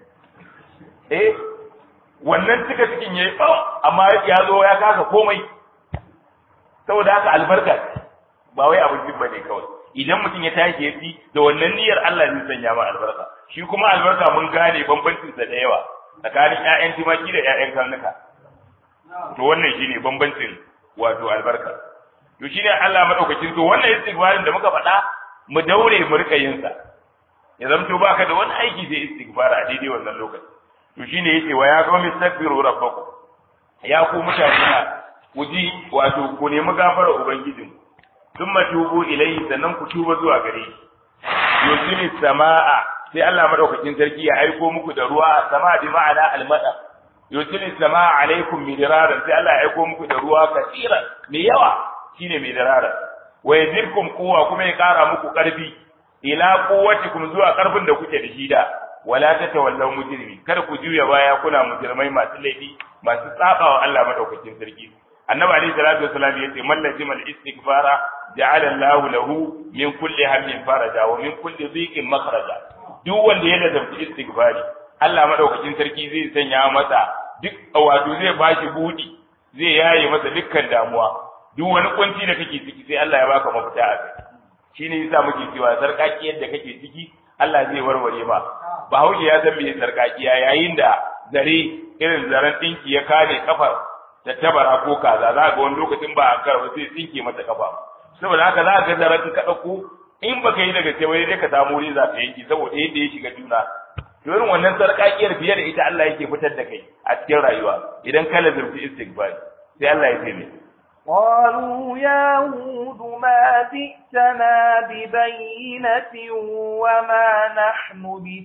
energy wannan cika cikin yayi amma ya zo ya kasa komai saboda haka albarka ba wai abin bane kawai idan mutum ya tashi ya fi da wannan niyyar Allah zai sanya ma albarka shi kuma albarka mun gane bambancin sa da yawa tsakanin ƴaƴan tumaki da ƴaƴan karnuka to wannan shine bambancin wato albarka to shine Allah madaukakin to wannan istighfarin da muka faɗa mu daure mu rika yin sa ya zamto baka da wani aiki sai istighfar a daidai wannan lokaci to shine yake wa ya qawmi astaghfiru rabbakum ya ku mutane na kuji wato ku nemi gafara ubangijin thumma tubu ilayhi sannan ku tuba zuwa gare shi yusini samaa sai Allah madaukakin sarki ya aiko muku da ruwa sama bi ma'ana almada yusini samaa alaikum midraran sai Allah ya aiko muku da ruwa kasira mai yawa shine midraran wa yazidkum quwwa kuma ya kara muku karfi ila quwwatikum zuwa karfin da kuke da shi da wala tatawallaw mujrimin kada ku juya baya kuna mujrimai masu laifi masu tsabawa Allah madaukakin sarki annabi alayhi salatu wasallam yace man lazima al-istighfara ja'ala Allahu lahu min kulli hammin faraja wa min kulli dhiqin makhraja duk wanda ya lazamci istighfari Allah madaukakin sarki zai sanya masa duk wato zai bashi budi zai yaye masa dukkan damuwa duk wani kunci da kake ciki sai Allah ya baka mafita a kai shine yasa muke cewa sarkakiyar da kake ciki Allah zai warware ma Bahaushe ya san me sarkakiya yayin da zare irin zaren dinki ya kare kafar ta tabara ko kaza za ga wani lokacin ba an karba sai tsinke mata kafa saboda haka za ka ga zaren ka dauko in baka yi daga cewa dai ka samu wuri za ka yanki saboda yadda ya shiga juna to irin wannan sarkakiyar fiye da ita Allah yake fitar da kai a cikin rayuwa idan ka lazumci istighfar sai Allah ya ce ne قالوا يا هود ما جئتنا ببينة وما نحن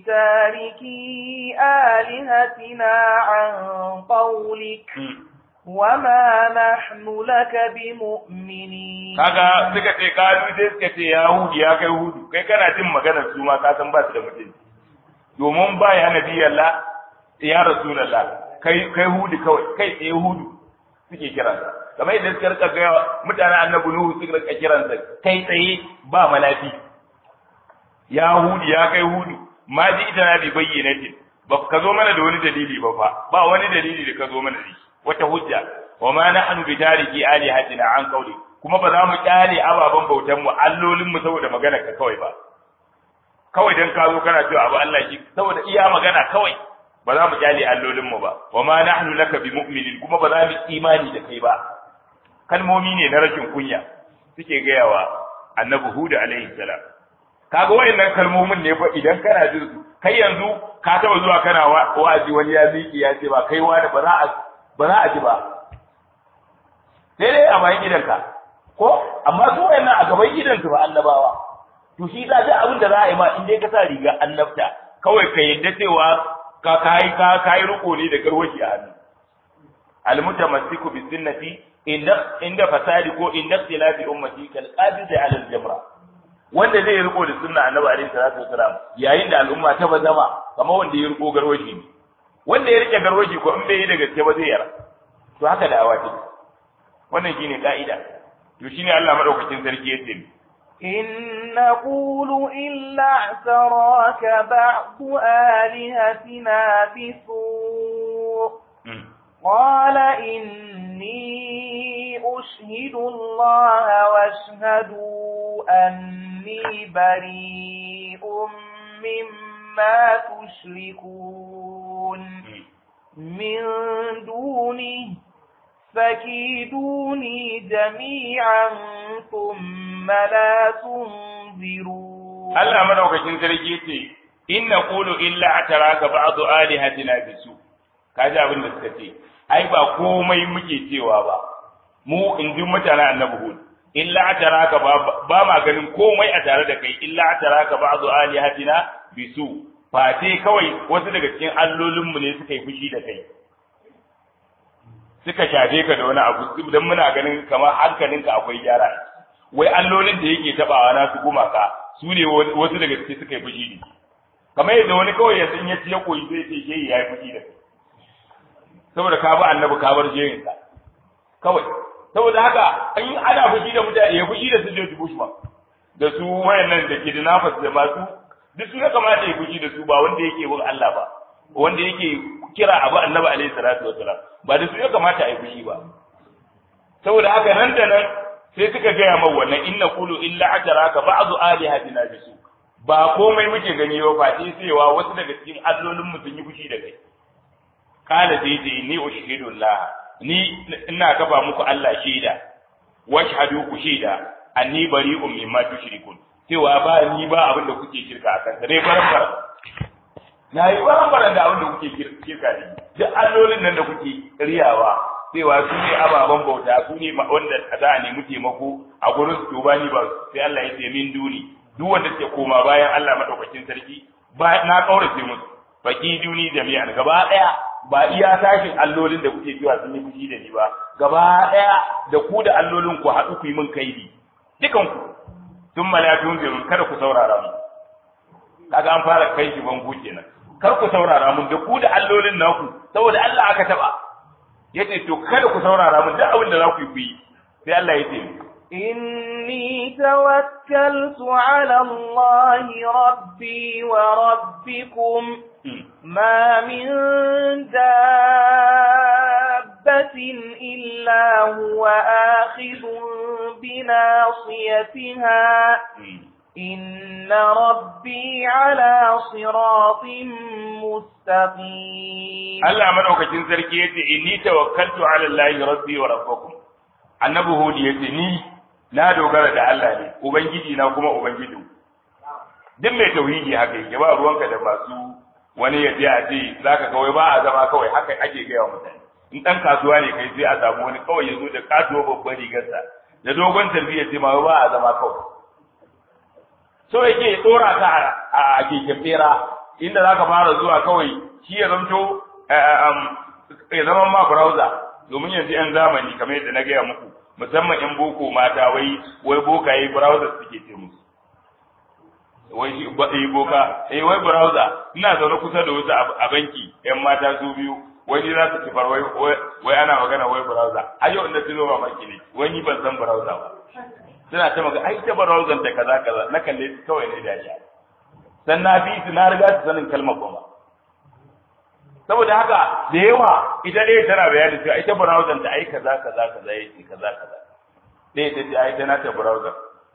بتاركي آلهتنا عن قولك وما نحن لك بمؤمنين kaga suka ce kalu sai suka ce ya hudu ya kai hudu kai kana jin maganar su ma ka san ba su da mutum domin ba ya nabi Allah ya rasulullah kai hudu kawai kai tsaye hudu suke kiransa kamar yadda suka rika ga mutanen annabi Nuhu suka rika kiransa kai tsaye ba malafi ya hudu ya kai hudu ma ji ita na bi bayyinatin ba ka zo mana da wani dalili ba wani dalili da ka zo mana da shi wata hujja wa ma nahnu bi tariki alihatina an qawli kuma ba za mu kyale ababan bautan mu allolin mu saboda magana ka kawai ba kawai dan ka zo kana cewa abu Allah ki saboda iya magana kawai ba za mu kyale allolin mu ba wa ma nahnu laka bi mu'minin kuma ba za mu imani da kai ba kalmomi ne na rashin kunya suke gayawa annabi Hud alaihi salam kaga wayannan kalmomin ne fa idan kana jin su kai yanzu ka taba zuwa kana wa'azi wani ya miki ya ce ba kai wani ba za a ji ba sai dai a bayan gidanka ko amma su wayannan a gaban gidansu ba annabawa to shi da abin da za a yi ma in dai ka sa riga annabta kawai ka yadda cewa ka kai riko ne da garwashi a hannu almutamassiku bi sunnati inda fasadi ko inda ikhtilafi ummati kal qabid ala al-jamra wanda zai riko da sunna annabi alaihi salatu wasalam yayin da al'umma ta bazama kamar wanda ya riko garwashi ne wanda ya rike garwashi ko in bai yi da gaske ba zai yara to haka da awati wannan shine ka'ida to shine Allah madaukakin sarki ya ce إن نقول إلا اعتراك بعض آلهتنا بسوء قال إني أشهد الله واشهدوا أني بريء مما تشركون من دونه فكيدوني جميعا ثم لا تنظرون الله مدوكاkin sarki yace in naqulu illa ataraka ba'd alihatina bisu kaji abin da suka ce ai ba komai muke cewa ba mu in ji mutanen annabi hud illa ataraka ba ma ganin komai a tare da kai illa ataraka ba'd alihatina bisu fa sai kawai wasu daga cikin allolinmu ne suka yi fushi da kai suka shafe ka da wani abu dan muna ganin kamar hankalinka akwai gyara wai allolin da yake tabawa na su gumaka su ne wasu daga cikin suka yi fushi ne kamar yadda wani kawai ya san ya ci ya koyi zai ce shehi ya yi fushi da kai saboda ka ba annabi ka bar jerin ka kawai saboda haka in ana fushi da mutane ya fushi da su George Bushman da su wayannan da ke da nafas da masu duk su ya kamata ya fushi da su ba wanda yake bin Allah ba wanda yake kira abu annabi alaihi salatu wasalam ba da su ya kamata a yi fushi ba saboda haka nan da nan sai suka gaya mai wannan inna qulu illa ajaraka ba'du alihatina bisu ba komai muke gani ba fa cewa wasu daga cikin allolin mu sun yi fushi da kai kana dai ni ushhidu Allah ni ina kafa muku Allah shaida washhadu ku shaida anni bari'un mimma tushrikun cewa ba ni ba abin da kuke shirka a kansa dai baran na yi baran da abin da kuke shirka ne duk allolin nan da kuke riyawa cewa su ne ababen bauta su ne wanda za a nemi taimako a gurin su ba ni ba sai Allah ya ce min duni duk wanda ke koma bayan Allah madaukakin sarki ba na kaurace musu baki duni jami'an gaba daya ba iya tashin allolin da kuke cewa sun yi fushi da ni ba gaba daya da ku da allolin ku haɗu ku yi min kaidi dukan ku tun malatun zirun kada ku saurara mu kaga an fara kai shi bango kenan kar ku saurara mun da ku da allolin naku saboda Allah aka taba yace to kada ku saurara mun duk abin da za ku yi sai Allah yace inni tawakkaltu ala Allah rabbi wa rabbikum ma min dabbatin illa huwa akhidun bi nasiyatiha إن ربي على صراط مستقيم الله مدوكacin sarki yace inni tawakkaltu ala allahi rabbi wa rabbukum annabi hud yace ni na dogara da Allah ne ubangiji na kuma ubangijin duk mai tauhidi haka yake ba ruwanka da masu wani yaje a ce zaka ga wai ba a zama kawai haka ake ga mutane in dan kasuwa ne kai sai a samu wani kawai yazo da katuwa babban rigarsa da dogon tarbiyya sai ma ba a zama kawai so yake tsora ka a keken fera inda zaka fara zuwa kawai shi ya zanto ya zama ma browser domin yanzu yan zamani kamar yadda na gaya muku musamman yan boko mata wai bokaye browser suke ce musu wai shi boka wai browser ina zaune kusa da wasu a banki yan mata su biyu wani za su kifar wai ana magana wai browser ayo inda su zo mamaki ne wai ni ban san browser ba suna ta maka ai ta browser ta kaza kaza na kalle su kawai ne dariya dan na bi su na riga su sanin kalmar kuma saboda haka da yawa ita dai tana bayani cewa ita browser ta ai kaza kaza kaza yake kaza kaza dai ta ce ai tana ta browser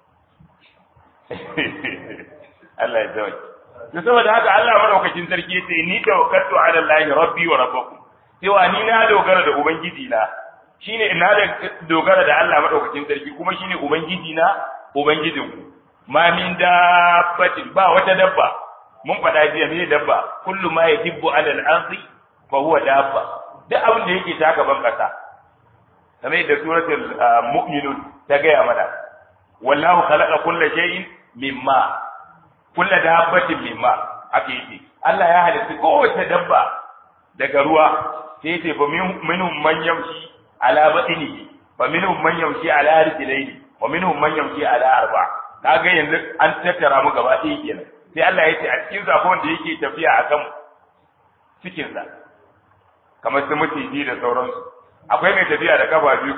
Allah ya zauki to saboda haka Allah madaukakin sarki yace ni tawakkaltu ala Allah rabbi wa rabbukum cewa ni na dogara da ubangiji na shine ina da dogara da Allah madaukakin sarki kuma shine ubangiji na ubangijinku ma min dabbatin ba wata dabba mun faɗa jiya ne dabba kullu ma yadibbu ala al-ardi fa huwa dabba duk abin da yake taka ban kasa kamar yadda suratul mu'minun ta gaya mana wallahu khalaqa kulla shay'in mimma kulla dabbatin mimma ake yi Allah ya halitta kowace dabba daga ruwa sai ce fa minhum man yamshi ala batnihi fa minhum man yamshi ala rijlayni wa minhum man yamshi ala arba kaga yanzu an tattara mu gaba ɗaya kenan sai Allah ya ce a cikin zafon da yake tafiya akan cikin sa kamar su mutiji da sauransu akwai mai tafiya da kafa biyu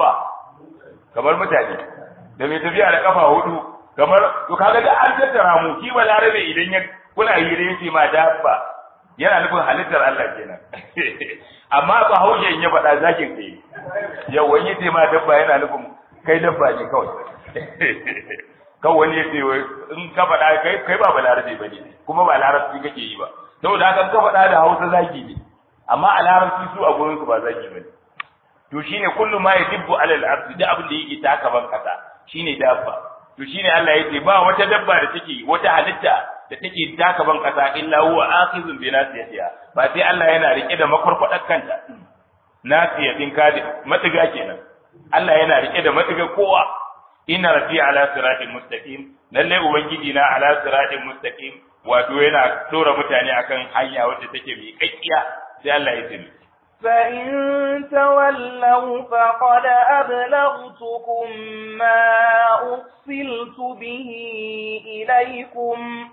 kamar mutane da mai tafiya da kafa hudu kamar to kaga da an tattara mu ki balarabe idan ya kuna hira yace ma dabba yana nufin halittar Allah kenan amma ba hauje in ya faɗa zakin kai yau wani yace ma dabba yana nufin kai dabba ne kawai kawai wani yace in ka faɗa kai ba balarabe bane kuma ba larabci kake yi ba saboda haka ka faɗa da Hausa zaki ne amma a larabci su a gurin su ba zaki bane to shine kullu ma yadibbu ala al-ardi da abin da yake taka ban kasa shine dabba to shine Allah yake ba wata dabba da take wata halitta da take taka ban kasa illa huwa akhizun bi nasiyatiha ba sai Allah yana rike da makwarkwadar kanta nasiyatin kadi matiga kenan Allah yana rike da matiga kowa inna rabbi ala siratin mustaqim lalle ubangiji na ala siratin mustaqim wato yana tura mutane akan hanya wadda take mai kakkiya sai Allah ya tsini فإن تولوا فقد أبلغتكم ما أرسلت به إليكم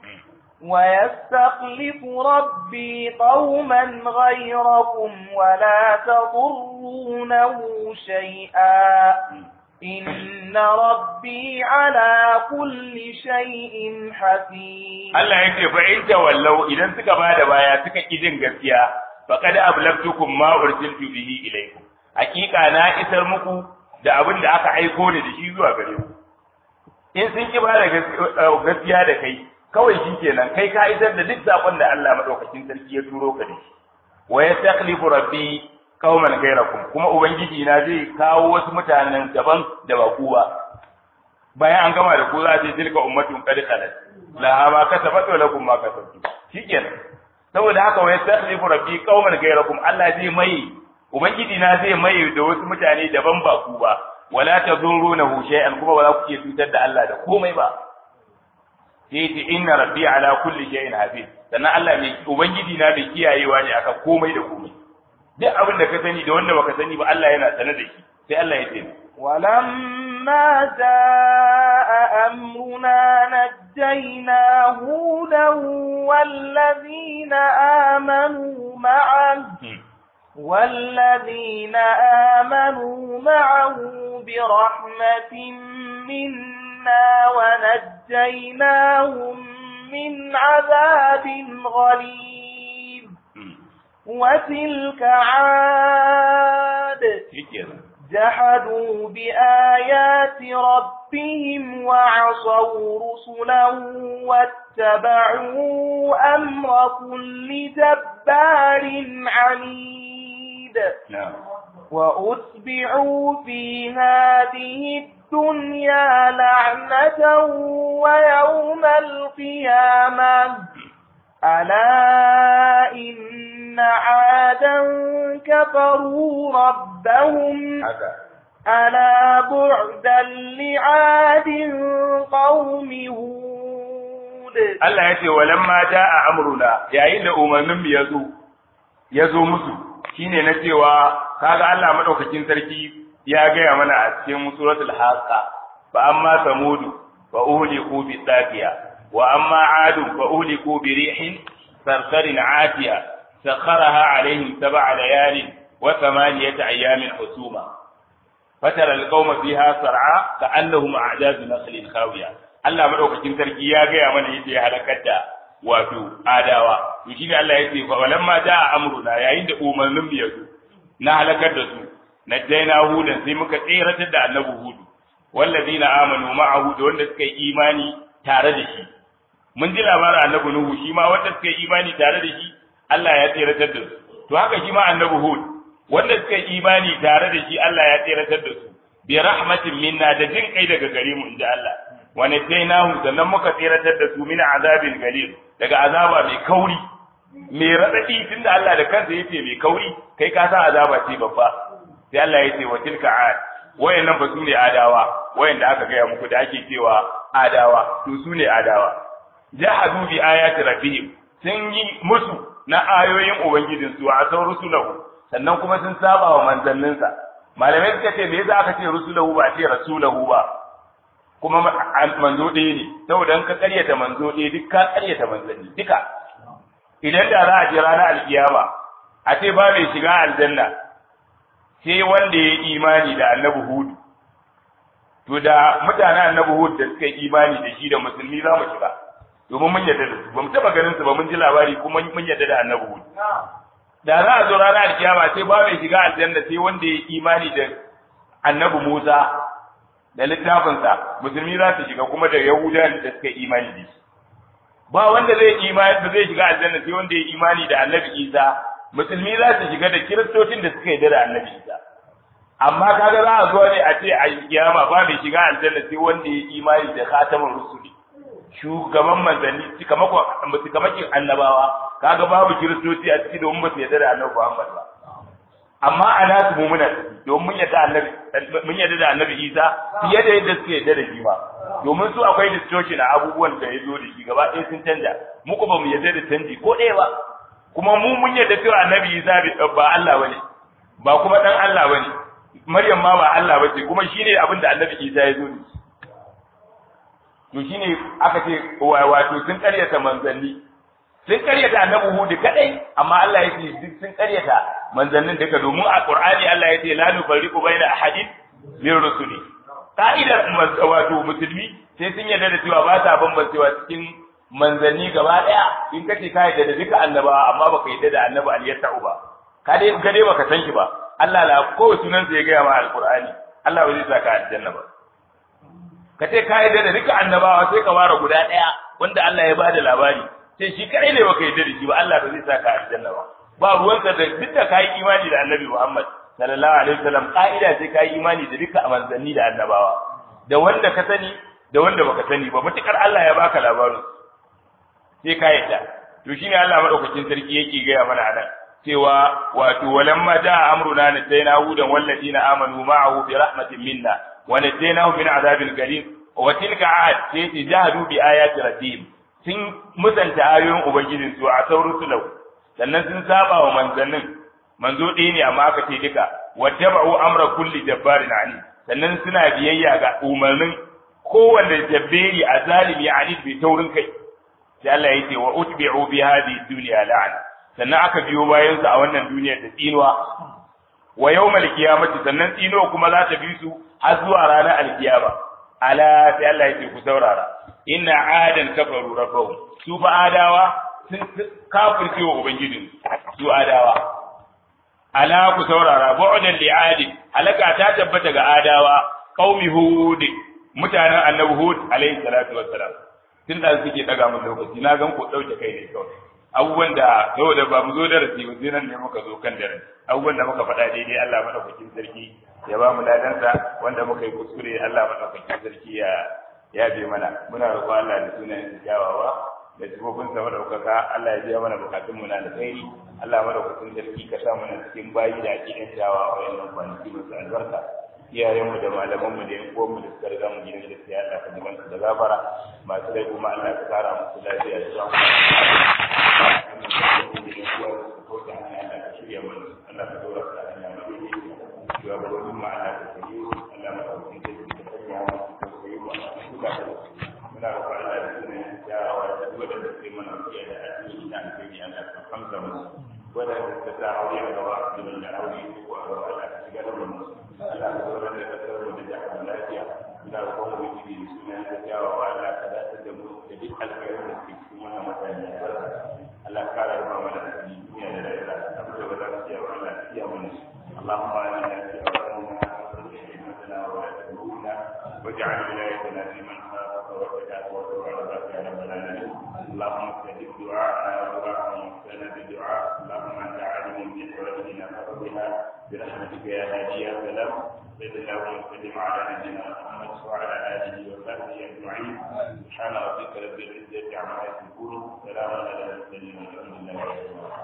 ويستخلف ربي قوما غيركم ولا تضرونه شيئا إن ربي على كل شيء حفيظ الله يقول فإن تولوا إذا سكبا دبايا سككيدين غسيا faqad ablagtukum ma ursiltu bihi ilaykum hakika na isar muku da abin da aka aiko ne da shi zuwa gare ku in sun ki bada gaskiya da kai kawai shikenan kai ka isar da duk sakon da Allah madaukakin sarki ya turo ka da shi wa yastakhlifu rabbi qauman ghayrakum kuma ubangiji na zai kawo wasu mutanen daban da ba ku ba bayan an gama da ku za ta tilka ummatun qad khalat laha ma kasabat wa lakum ma kasabtum shikenan saboda haka wa yastakhlifu rabbi qauman ghayrakum Allah zai mai ubangiji na zai mai da wasu mutane daban ba ku ba wala tadurunahu shay'an kuma ba za ku iya cutar da Allah da komai ba sai ce inna rabbi ala kulli shay'in hafiz sannan Allah mai ubangiji na bai kiyayewa ne akan komai da komai duk abin da ka sani da wanda baka sani ba Allah yana sanar da shi sai Allah ya ce ولما جاء أمرنا نجينا هودا والذين آمنوا معه برحمة منا ونجيناهم من عذاب غليظ وتلك عاد جحدوا بآيات ربهم وعصوا رسله واتبعوا أمر كل جبار عنيد وأتبعوا في هذه الدنيا لعنة ويوم القيامة ألا إن عادا كفروا ربهم ألا بعدا لعاد قوم هود الله يقول ولما جاء أمرنا يا إن أمم يزو مسو shine na cewa kaga Allah madaukakin sarki ya gaya mana a cikin suratul haqa fa amma samudu wa uhliku bi safiya wa amma adu fa uhliku bi rihin sarsarin atiya sakharaha alaihim sab'a layalin wa thamaniyata ayamin husuma fatara alqawma fiha sar'a ka'annahum a'jazu nakhlin khawiya Allah madaukakin sarki ya gaya mana yadda ya halakar da wato adawa to shine Allah ya ce fa walamma jaa amruna yayin da umarnin mu yazo na halakar da su najjayna hudan sai muka tsiratar da annabi hudu wallazina amanu ma'ahu da wanda suka yi imani tare da shi mun ji labarin annabi nuhu shi ma wanda suka yi imani tare da shi Allah ya tsiratar da su to haka shi ma annabi hud wanda suka yi imani tare da shi Allah ya tsiratar da su bi rahmatin minna da jin kai daga gare mu inji Allah wa najjaynahu sannan muka tsiratar da su min azabin galil daga azaba mai kauri mai radadi tunda Allah da kansa yace mai kauri kai ka san azaba ce babba sai Allah yace wa tilka ad wayannan ba su ne adawa wayanda aka gaya muku da ake cewa adawa to su ne adawa jahadu bi ayati rabbihim sun yi musu na ayoyin ubangijinsu a san rusulahu sannan kuma sun saba wa manzanninsa malamai suka ce me yasa aka ce rusulahu ba ce rasulahu ba kuma manzo ɗaya ne saboda in ka ƙaryata manzo ɗaya duk ka ƙaryata manzanni duka idan da za a je ranar alkiyama a ce ba mai shiga aljanna sai wanda ya yi imani da annabi hudu to da mutanen annabi hudu da suka yi imani da shi da musulmi za mu shiga domin mun yarda da su ba mu taɓa ganin su ba mun ji labari kuma mun yarda da annabi hudu da za a zo ranar alkiyama sai ba mai shiga aljanna sai wanda ya yi imani da annabi Musa da littafinsa musulmi za su shiga kuma da yahudan da suka imani da shi ba wanda zai imani da zai shiga aljanna sai wanda ya imani da annabi Isa musulmi za su shiga da kiristocin da suka yarda da annabi Isa amma kaga za a zo ne a ce a kiyama ba mai shiga aljanna sai wanda ya imani da khatamur rusuli shugaban manzanni cikamakin annabawa kaga babu kiristoci a ciki domin ba su yarda da annabi Muhammad ba amma ana su mu muna domin mun yarda da annabi Isa fiye da yadda suke yarda da shi ba domin su akwai distortion a abubuwan da ya zo da shi gaba ɗaya sun canja muku ba mu yarda da canji ko ɗaya ba kuma mu mun yarda cewa annabi Isa ba Allah bane ba kuma dan Allah bane Maryam ma ba Allah bace kuma shine abin da annabi Isa ya zo da shi to shine aka ce wato sun karyata manzanni sun karyata annabi Hud kadai amma Allah ya ce duk sun karyata manzannin duka domin a Qur'ani Allah ya ce la nufarriqu baina ahadin min rusuli ka'idar wato musulmi sai sun yarda da cewa ba ta bambancewa cikin manzanni gaba daya in kace ka yarda da duka annabawa amma baka yarda da annabi al-yasau ba ka dai baka san shi ba Allah la ko sunan sa ya ga ma al-Qur'ani Allah ba zai saka aljanna ba kace ka yarda da duka annabawa sai ka ware guda daya wanda Allah ya bada labari sai shi kai ne baka yarda da shi ba Allah ba zai saka aljanna ba ruwanka da duk da kai imani da Annabi Muhammad sallallahu alaihi wasallam ka'ida sai kai imani da duka manzanni da annabawa da wanda ka sani da wanda baka sani ba mutakar Allah ya baka labarin sai ka yarda to shine Allah madaukakin sarki yake ga mana anan cewa wato walamma jaa amruna nadaina hudan walladina amanu ma'ahu bi rahmatin minna wa nadainahu min azabil karim wa tilka aad sai tijahadu bi ayati rabbihim sun musanta ayoyin ubangijin su a saurusulau sannan sun saba wa manzannin manzo ɗaya ne amma aka ce duka wattaba'u amra kulli jabbarin ani sannan suna biyayya ga umarnin kowanne jabberi a zalimi ani bai taurin kai sai Allah ya ce wa utbi'u bi hadhihi dunya la'an sannan aka biyo bayan su a wannan duniyar da tsinuwa wa yawmal qiyamati sannan tsinuwa kuma za ta bi su har zuwa ranar alkiyama ala sai Allah ya ce ku saurara inna adan kafaru rabbahum su ba adawa sun kafirce wa ubangijin su adawa ala ku saurara bu'dan li'adi halaka ta tabbata ga adawa qaumi hud mutanen annabi hud alayhi salatu wassalam tun da suke daga mun lokaci na gan ku dauke kai ne kawai abubuwan da saboda ba mu zo da rasi ba sai nan ne muka zo kan dare abubuwan da muka faɗa daidai Allah madaukakin sarki ya ba mu ladansa wanda muka yi kuskure Allah madaukakin sarki ya bi mana muna roƙon Allah da sunayen kyawawa da sifofin sa madaukaka Allah ya biya mana bukatun mu na alkhairi Allah madaukakin sarki ka sa mana cikin bayi da aqidan kyawawa wannan kwanaki masu albarka iyayen mu da malaman mu da yan uwan mu da suka riga mu gidan gaskiya Allah ka jiban su da gafara masu rai kuma Allah ka kara musu lafiya da zuwa Allah ka dora su a hanya mai ya ba wani ma Allah ka sani Allah madaukakin sarki ka sanya mu cikin muna roƙon Allah da sunan kyawawa da wadanda sai mana rukiya da addini da alheri Allah ka kamsa mu wadanda suka sa aure a gaba da aure ko a gaba Allah ka shiga da mu Allah ka zo da kasar mu da jihar lafiya muna roƙon mu da sunan kyawawa Allah ka dace da mu da duk alkhairin da ke cikin wannan mutane Allah ka kara ba mana duniya da lahira abu da ba za ka iya Allah ka iya mana اللهم آمنا في أوطاننا وحكمتنا ولا تهلكنا واجعل ولايتنا في من خافك واتقاك واتبع رضاك يا رب العالمين اللهم استجب دعاءنا ودعاء من احسن بالدعاء اللهم انت عالم بحوائجنا فقضها برحمتك يا هادي يا سلام صلى الله وسلم على نبينا محمد وعلى اله وصحبه اجمعين سبحان ربك رب العزه عما يصفون سلام على المرسلين والحمد لله رب العالمين